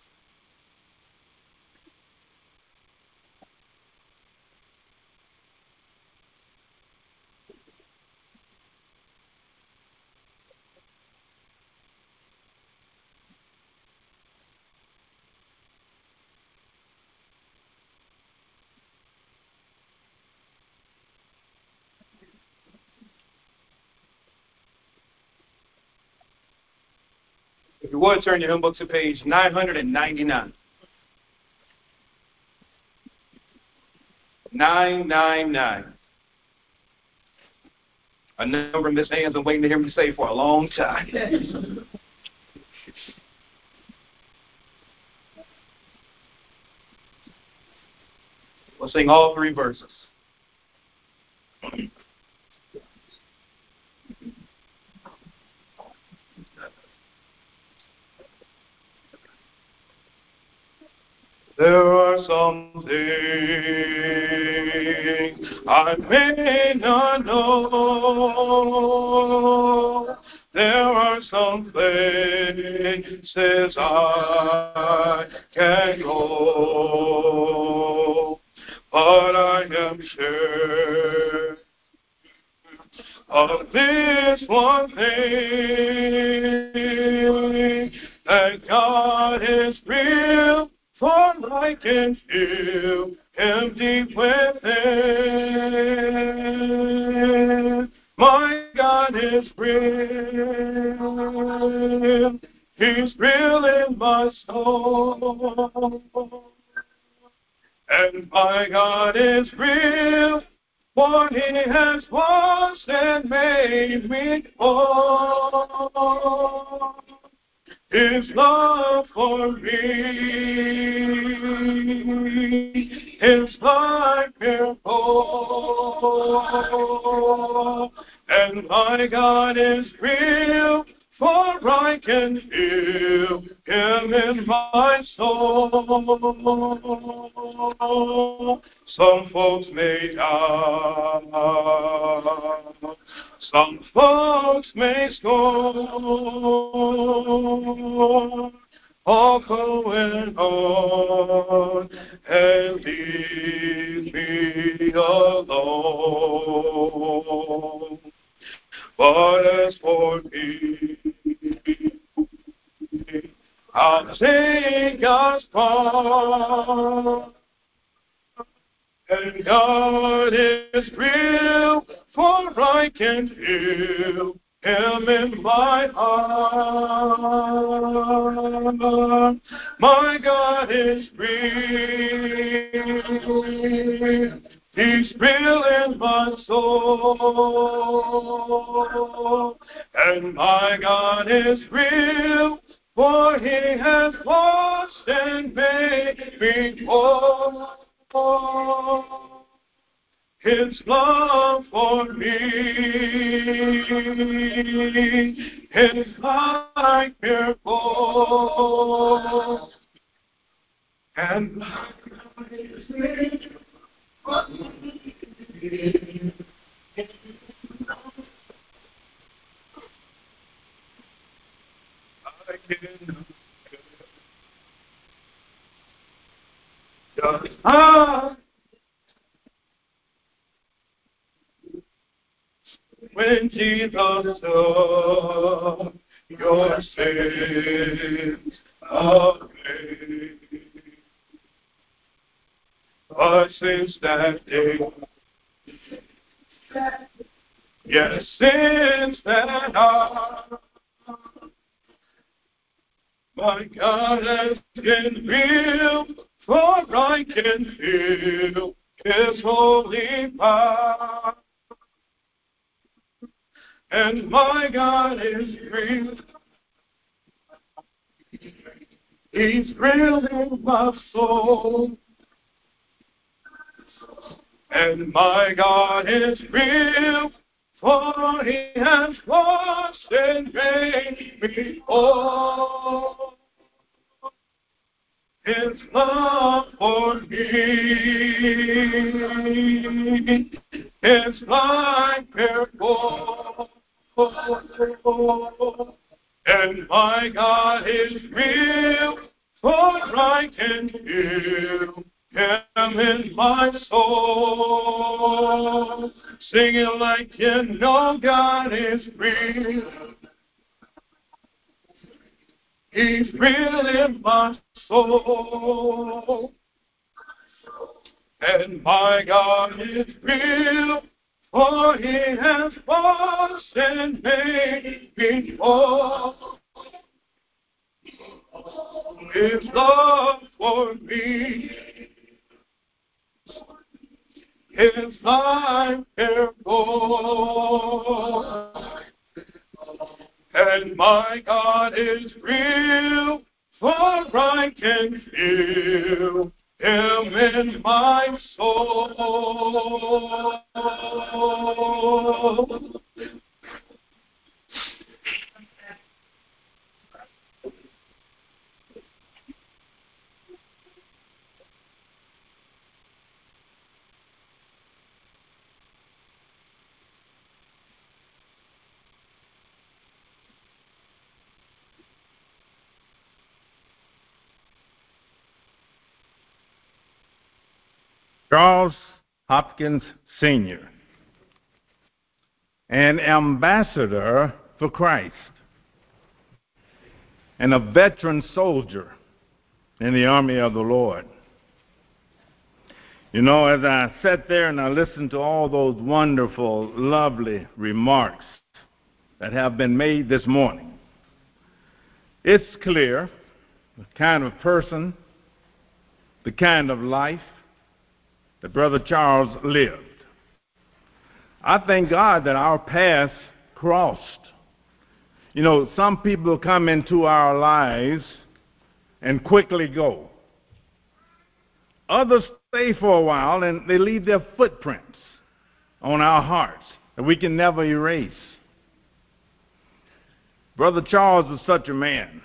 If you would, turn your hymn book to page nine hundred ninety-nine. nine nine nine. A number of Miss Hands I'm waiting to hear me say for a long time. We'll sing all three verses. There are some things I may not know. There are some places I can go. But I am am sure of this one thing, that God is real, for I can feel Him deep within. My God is real, He's real in my soul. And my God is real, for He has washed and made me whole. His love for me is like miracle. And my God is real, for I can feel Him in my soul. Some folks may doubt, some folks may scorn, all going on and leave me alone. But as for me, I'll sing God's part. And God is real, for I can feel Him in my heart. My God is real, He's real in my soul. And my God is real, for He has washed and made me whole. His love for me is like miracle, and my God is real. I can just I when Jesus took your sins away. But since that day, yes, since that hour, my God has been real, for I can feel His holy power. And my God is real, He's real in my soul. And my God is real, for He has washed and made me whole. His love for me is like miracle. And my God is real, for I can feel Him in my soul. Sing it like you know God is real. He's real in my soul. And my God is real, for He has washed and made me whole. His love for me is like miracle. And my God is real, for I can feel Him in my soul. Charles Hopkins Senior, an ambassador for Christ, and a veteran soldier in the army of the Lord. You know, as I sat there and I listened to all those wonderful, lovely remarks that have been made this morning, it's clear the kind of person, the kind of life that Brother Charles lived. I thank God that our paths crossed. You know, some people come into our lives and quickly go. Others stay for a while and they leave their footprints on our hearts that we can never erase. Brother Charles was such a man.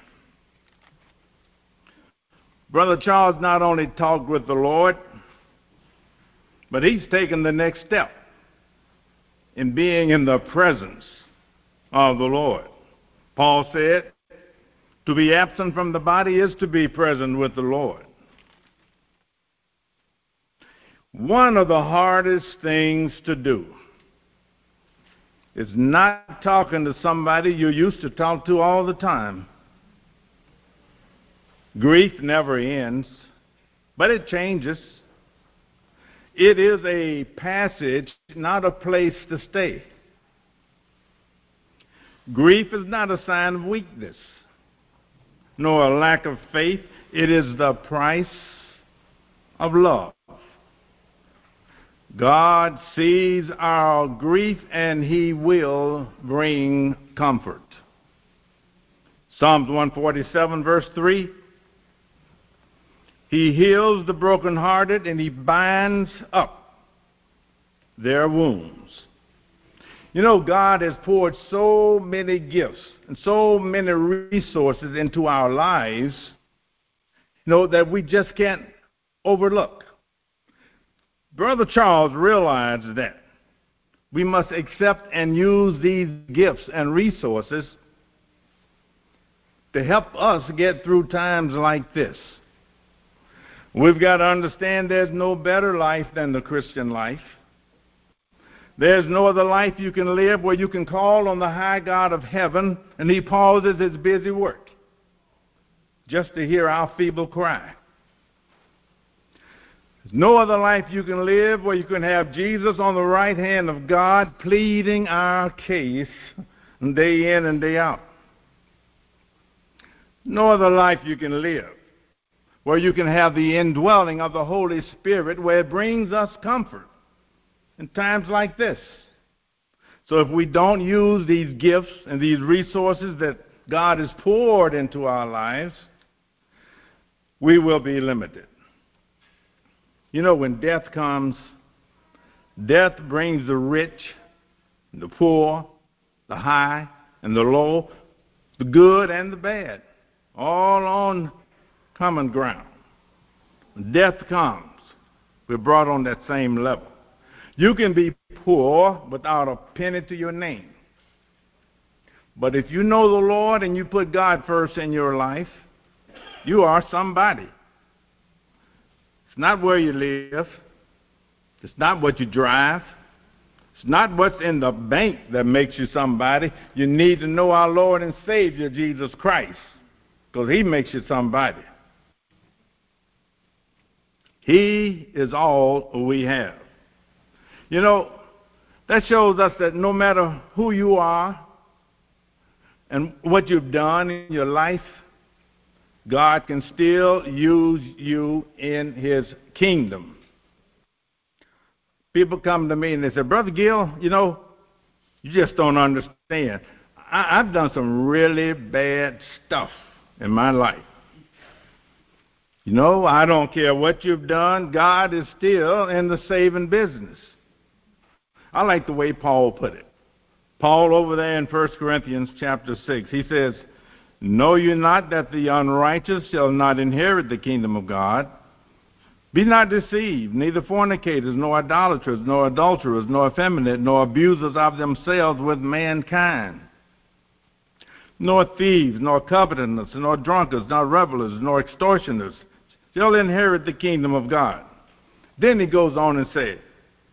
Brother Charles not only talked with the Lord, but he's taken the next step in being in the presence of the Lord. Paul said, to be absent from the body is to be present with the Lord. One of the hardest things to do is not talking to somebody you used to talk to all the time. Grief never ends, but it changes. It is a passage, not a place to stay. Grief is not a sign of weakness, nor a lack of faith. It is the price of love. God sees our grief and he will bring comfort. Psalms one forty-seven verse three, he heals the brokenhearted and he binds up their wounds. You know, God has poured so many gifts and so many resources into our lives, you know, that we just can't overlook. Brother Charles realized that we must accept and use these gifts and resources to help us get through times like this. We've got to understand there's no better life than the Christian life. There's no other life you can live where you can call on the high God of heaven and he pauses his busy work just to hear our feeble cry. There's no other life you can live where you can have Jesus on the right hand of God pleading our case day in and day out. No other life you can live where you can have the indwelling of the Holy Spirit, where it brings us comfort in times like this. So if we don't use these gifts and these resources that God has poured into our lives, we will be limited. You know, when death comes, death brings the rich, the poor, the high and the low, the good and the bad, all on common ground. When death comes, we're brought on that same level. You can be poor without a penny to your name. But if you know the Lord and you put God first in your life, you are somebody. It's not where you live. It's not what you drive. It's not what's in the bank that makes you somebody. You need to know our Lord and Savior, Jesus Christ, because he makes you somebody. He is all we have. You know, that shows us that no matter who you are and what you've done in your life, God can still use you in his kingdom. People come to me and they say, Brother Gill, you know, you just don't understand. I, I've done some really bad stuff in my life. You know, I don't care what you've done, God is still in the saving business. I like the way Paul put it. Paul over there in First Corinthians chapter six, he says, know you not that the unrighteous shall not inherit the kingdom of God? Be not deceived, neither fornicators, nor idolaters, nor adulterers, nor effeminate, nor abusers of themselves with mankind, nor thieves, nor covetous, nor drunkards, nor revelers, nor extortioners shall inherit the kingdom of God. Then he goes on and says,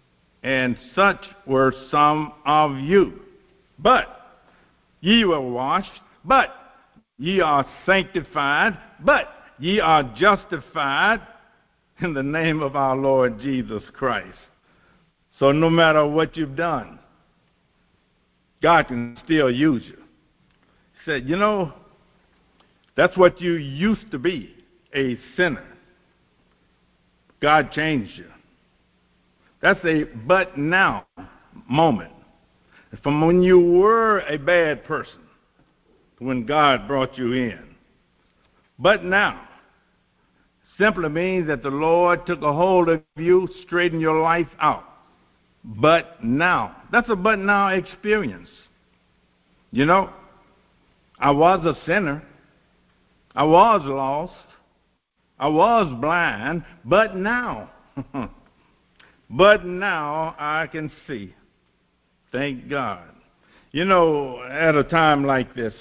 and such were some of you. But ye were washed, but ye are sanctified, but ye are justified in the name of our Lord Jesus Christ. So no matter what you've done, God can still use you. He said, you know, that's what you used to be, a sinner. God changed you. That's a but now moment. From when you were a bad person to when God brought you in. But now simply means that the Lord took a hold of you, straightened your life out. But now. That's a but now experience. You know, I was a sinner. I was lost. I was blind. But now. But now I can see. Thank God. You know, at a time like this,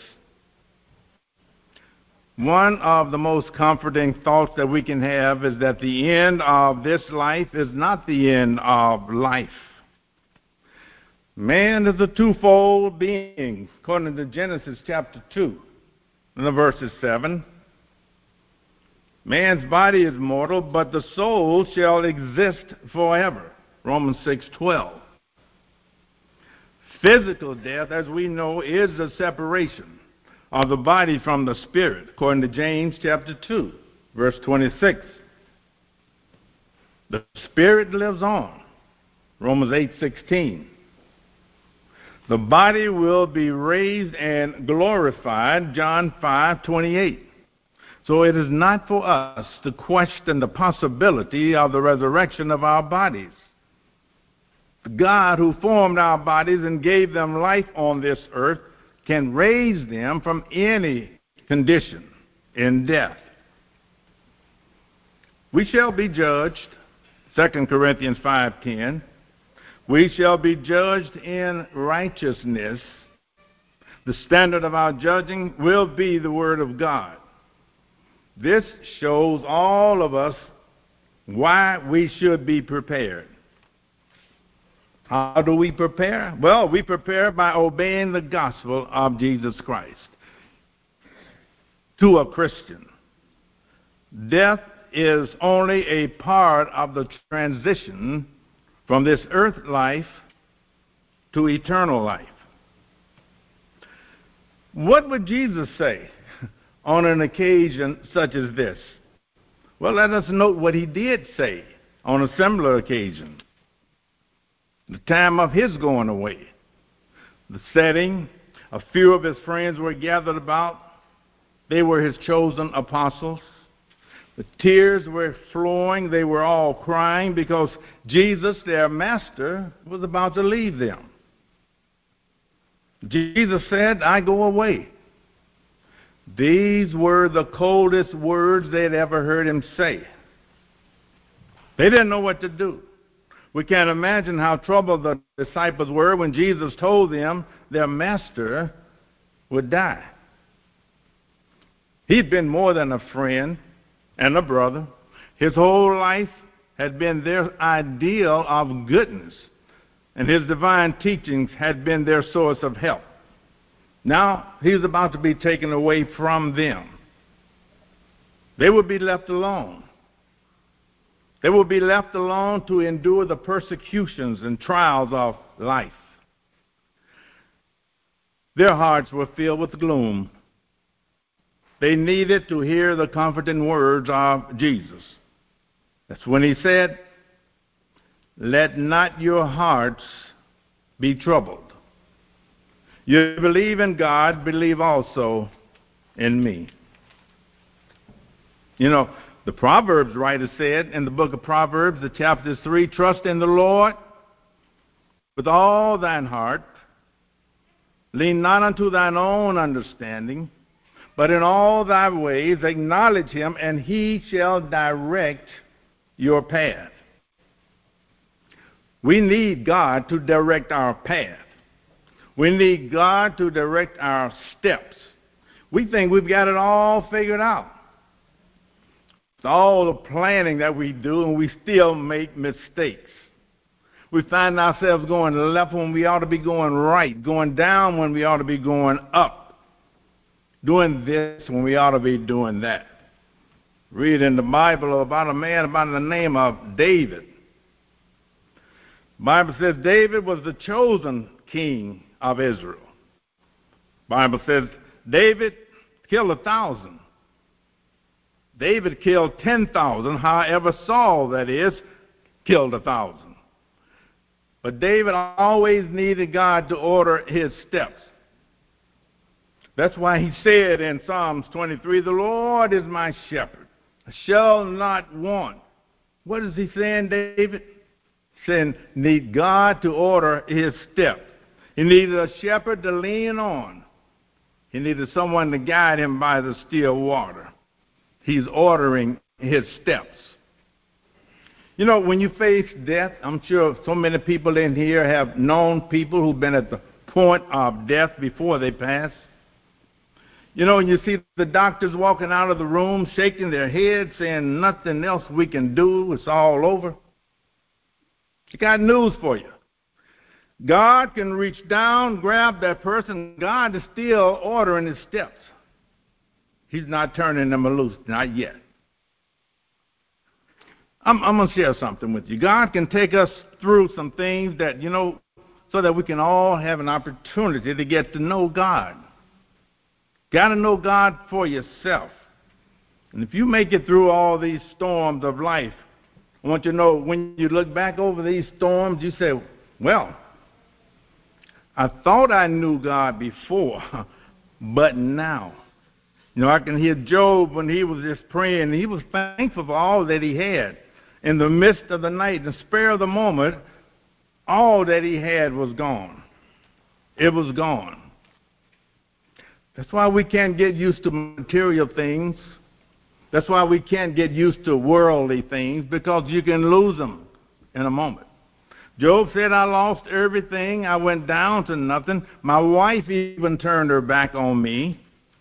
one of the most comforting thoughts that we can have is that the end of this life is not the end of life. Man is a twofold being, according to Genesis chapter two, and the verses seven. Man's body is mortal, but the soul shall exist forever. Romans six twelve. Physical death, as we know, is the separation of the body from the spirit, according to James chapter two, verse twenty-six. The spirit lives on, Romans eight sixteen. The body will be raised and glorified, John five twenty-eight. So it is not for us to question the possibility of the resurrection of our bodies. God, who formed our bodies and gave them life on this earth, can raise them from any condition in death. We shall be judged, Second Corinthians five ten. We shall be judged in righteousness. The standard of our judging will be the Word of God. This shows all of us why we should be prepared. How do we prepare? Well, we prepare by obeying the gospel of Jesus Christ. To a Christian, death is only a part of the transition from this earth life to eternal life. What would Jesus say on an occasion such as this? Well, let us note what he did say on a similar occasion. The time of his going away. The setting, a few of his friends were gathered about. They were his chosen apostles. The tears were flowing. They were all crying because Jesus, their master, was about to leave them. Jesus said, I go away. These were the coldest words they'd ever heard him say. They didn't know what to do. We can't imagine how troubled the disciples were when Jesus told them their master would die. He'd been more than a friend and a brother. His whole life had been their ideal of goodness, and his divine teachings had been their source of help. Now he was about to be taken away from them. They would be left alone. They will be left alone to endure the persecutions and trials of life. Their hearts were filled with gloom. They needed to hear the comforting words of Jesus. That's when he said, let not your hearts be troubled. You believe in God, believe also in me. You know, the Proverbs writer said in the book of Proverbs, the chapter three, trust in the Lord with all thine heart. Lean not unto thine own understanding, but in all thy ways acknowledge him, and he shall direct your path. We need God to direct our path. We need God to direct our steps. We think we've got it all figured out. All the planning that we do, and we still make mistakes. We find ourselves going left when we ought to be going right, going down when we ought to be going up, doing this when we ought to be doing that. Read in the Bible about a man by the name of David. The Bible says David was the chosen king of Israel. The Bible says David killed a thousand. David killed ten thousand. However, Saul, that is, killed a thousand. But David always needed God to order his steps. That's why he said in Psalms twenty-three, the Lord is my shepherd. I shall not want. What is he saying, David? Saying, need God to order his steps. He needed a shepherd to lean on. He needed someone to guide him by the still water. He's ordering his steps. You know, when you face death, I'm sure so many people in here have known people who've been at the point of death before they pass. You know, and you see the doctors walking out of the room, shaking their heads, saying nothing else we can do, it's all over. I got news for you. God can reach down, grab that person. God is still ordering his steps. He's not turning them loose, not yet. I'm, I'm going to share something with you. God can take us through some things that, you know, so that we can all have an opportunity to get to know God. Got to know God for yourself. And if you make it through all these storms of life, I want you to know when you look back over these storms, you say, well, I thought I knew God before, but now. You know, I can hear Job when he was just praying. He was thankful for all that he had. In the midst of the night, in the spare of the moment, all that he had was gone. It was gone. That's why we can't get used to material things. That's why we can't get used to worldly things, because you can lose them in a moment. Job said, I lost everything. I went down to nothing. My wife even turned her back on me.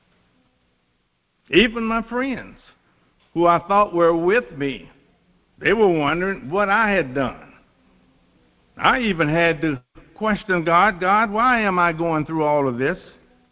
Even my friends, who I thought were with me, they were wondering what I had done. I even had to question God, God, why am I going through all of this?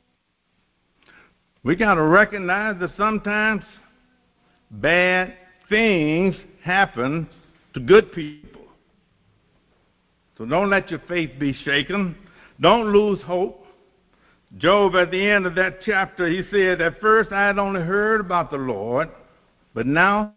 We got to recognize that sometimes bad things happen to good people. So don't let your faith be shaken. Don't lose hope. Job, at the end of that chapter, he said, at first I had only heard about the Lord, but now,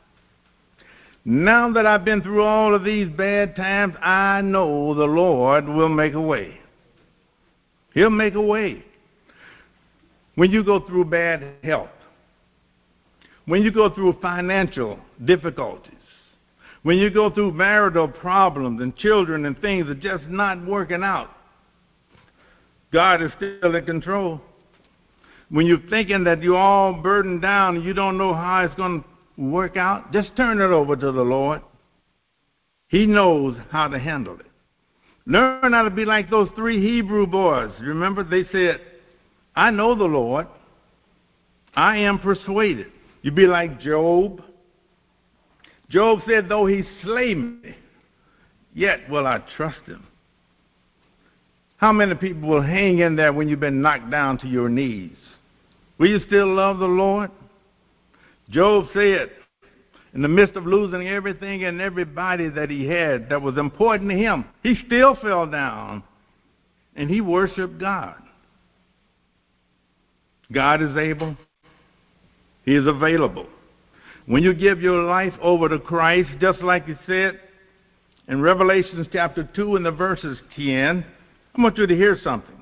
now that I've been through all of these bad times, I know the Lord will make a way. He'll make a way. When you go through bad health, when you go through financial difficulties, when you go through marital problems and children and things are just not working out, God is still in control. When you're thinking that you're all burdened down and you don't know how it's going to work out, just turn it over to the Lord. He knows how to handle it. Learn how to be like those three Hebrew boys. Remember, they said, I know the Lord. I am persuaded. You be like Job. Job said, though he slay me, yet will I trust him. How many people will hang in there when you've been knocked down to your knees? Will you still love the Lord? Job said, in the midst of losing everything and everybody that he had that was important to him, he still fell down and he worshiped God. God is able. He is available. When you give your life over to Christ, just like he said in Revelation chapter two and the verses ten, I want you to hear something.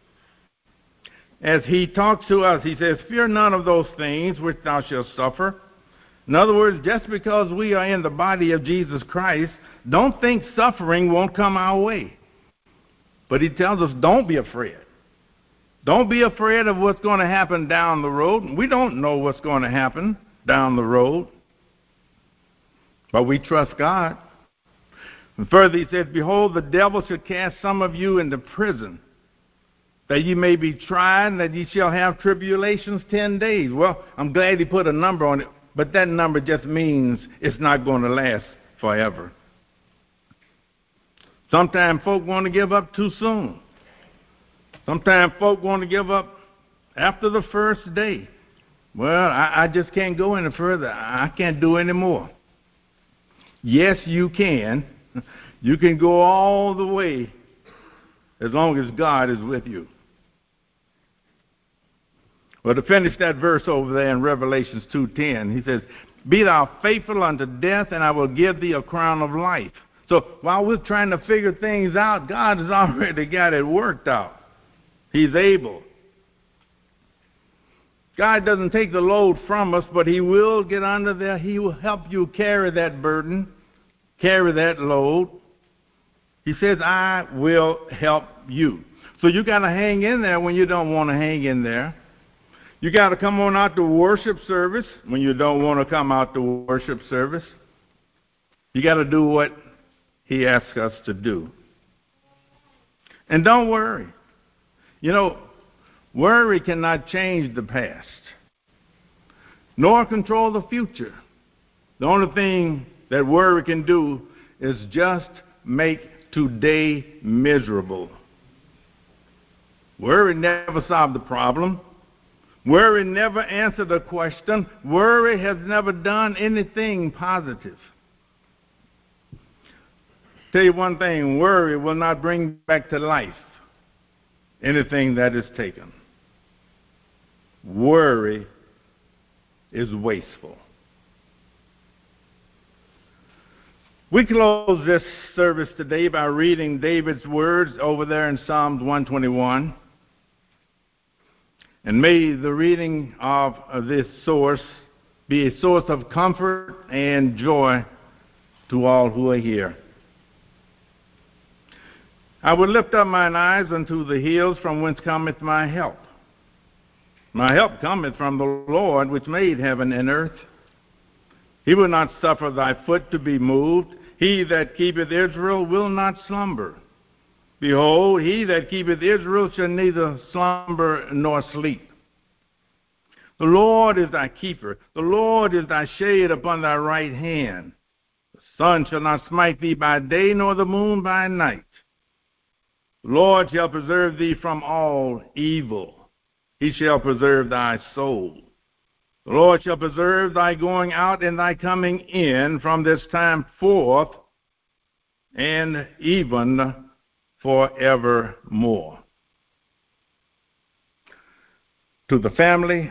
As he talks to us, he says, fear none of those things which thou shalt suffer. In other words, just because we are in the body of Jesus Christ, don't think suffering won't come our way. But he tells us, don't be afraid. Don't be afraid of what's going to happen down the road. We don't know what's going to happen down the road. But we trust God. And further he says, behold, the devil shall cast some of you into prison, that ye may be tried, and that ye shall have tribulations ten days. Well, I'm glad he put a number on it, but that number just means it's not going to last forever. Sometimes folk want to give up too soon. Sometimes folk want to give up after the first day. Well, I, I just can't go any further. I can't do any more. Yes, you can. You can go all the way as long as God is with you. Well, to finish that verse over there in Revelations two ten, he says, "Be thou faithful unto death, and I will give thee a crown of life." So while we're trying to figure things out, God has already got it worked out. He's able. God doesn't take the load from us, but he will get under there. He will help you carry that burden, carry that load. He says, I will help you. So you got to hang in there when you don't want to hang in there. You got to come on out to worship service when you don't want to come out to worship service. You got to do what he asks us to do. And don't worry. You know, worry cannot change the past, nor control the future. The only thing that worry can do is just make today miserable. Worry never solved the problem. Worry never answered the question. Worry has never done anything positive. Tell you one thing, worry will not bring back to life anything that is taken. Worry is wasteful. We close this service today by reading David's words over there in Psalms one twenty-one. And may the reading of this source be a source of comfort and joy to all who are here. I will lift up mine eyes unto the hills, from whence cometh my help. My help cometh from the Lord, which made heaven and earth. He will not suffer thy foot to be moved. He that keepeth Israel will not slumber. Behold, he that keepeth Israel shall neither slumber nor sleep. The Lord is thy keeper. The Lord is thy shade upon thy right hand. The sun shall not smite thee by day, nor the moon by night. The Lord shall preserve thee from all evil. He shall preserve thy soul. The Lord shall preserve thy going out and thy coming in from this time forth and even forevermore. To the family,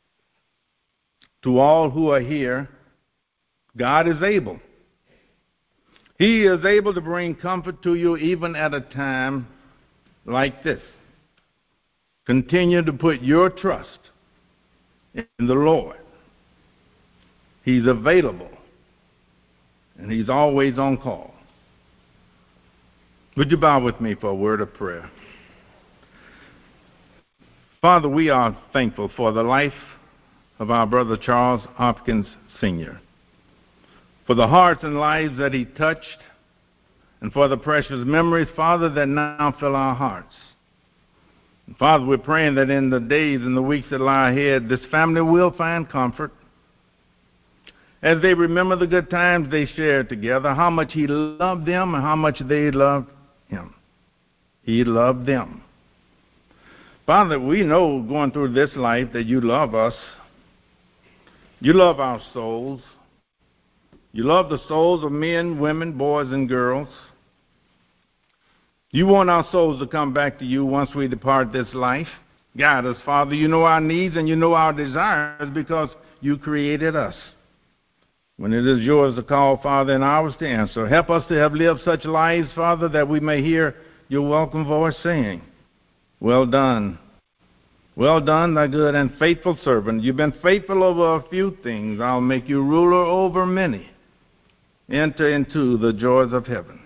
to all who are here, God is able. He is able to bring comfort to you even at a time like this. Continue to put your trust in the Lord. He's available, and he's always on call. Would you bow with me for a word of prayer? Father, we are thankful for the life of our brother Charles Hopkins Senior, for the hearts and lives that he touched, and for the precious memories, Father, that now fill our hearts. And Father, we're praying that in the days and the weeks that lie ahead, this family will find comfort as they remember the good times they shared together, how much he loved them and how much they loved him. He loved them. Father, we know going through this life that you love us. You love our souls. You love the souls of men, women, boys, and girls. You want our souls to come back to you once we depart this life. Guide us, Father. You know our needs and you know our desires because you created us. When it is yours to call, Father, and ours to answer, help us to have lived such lives, Father, that we may hear your welcome voice saying, well done. Well done, thy good and faithful servant. You've been faithful over a few things. I'll make you ruler over many. Enter into the joys of heaven.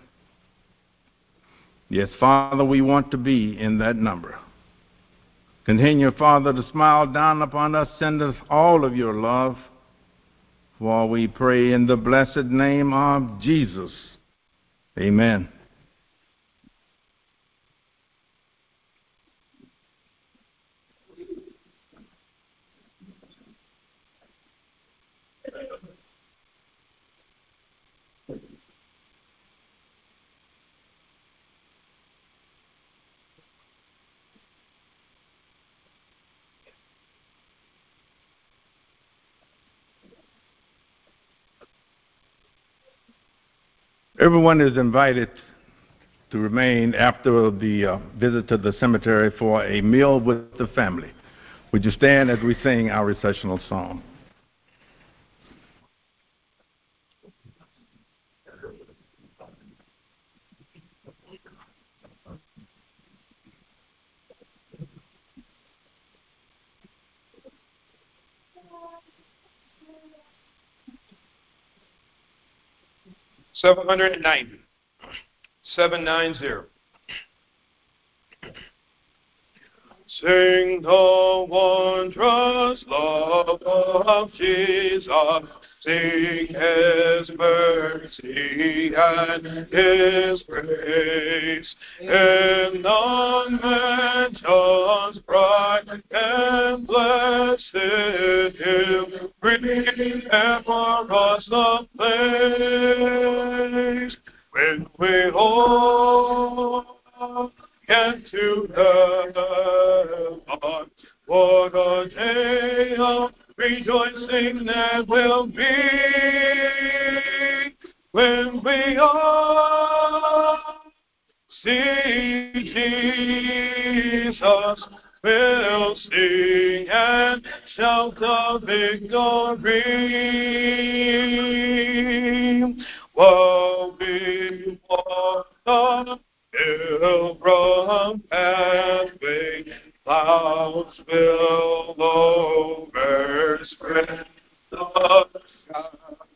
Yes, Father, we want to be in that number. Continue, Father, to smile down upon us. Send us all of your love. For we pray in the blessed name of Jesus. Amen. Everyone is invited to remain after the uh, visit to the cemetery for a meal with the family. Would you stand as we sing our recessional song? seven hundred ninety. seven ninety. Sing the wondrous love of Jesus. Sing His mercy and His grace. In the mansions bright and blessed He'll prepare for us a place when we all get to heaven. What a day of rejoicing there will be when we all see Jesus. We'll sing and shout the victory while we walk the pilgrim pathway. Clouds will overspread the sky.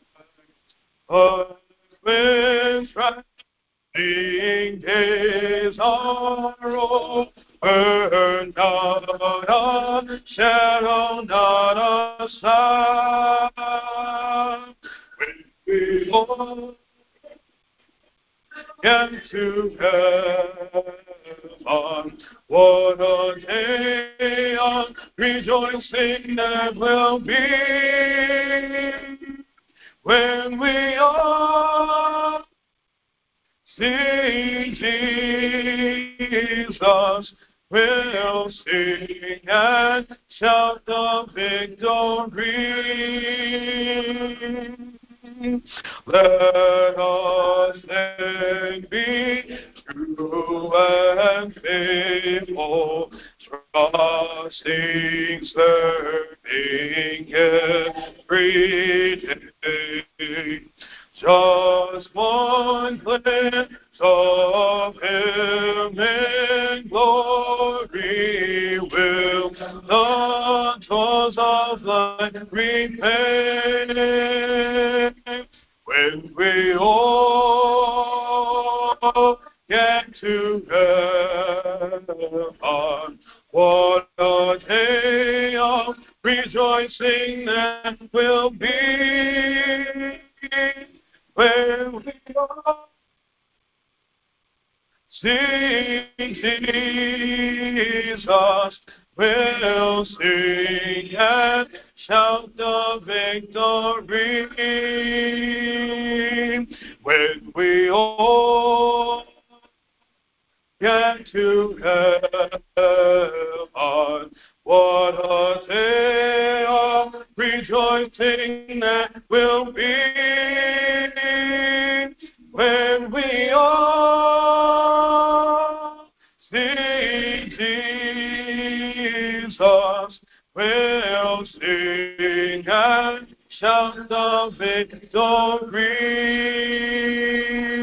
When traveling days are over, not a shadow, not a sign. When we all get to heaven, what a day of rejoicing there will be when we all see Jesus. We'll sing and shout the victory. Let us then be true and faithful, trusting, serving every day. Just one glance of Him in glory will the toils of life repay. When we all get to heaven, what a day of rejoicing that will be when we all see Jesus. We'll sing and shout the victory when we all get to heaven. What a day of rejoicing that will be when we all see Jesus. We'll sing and shout the victory.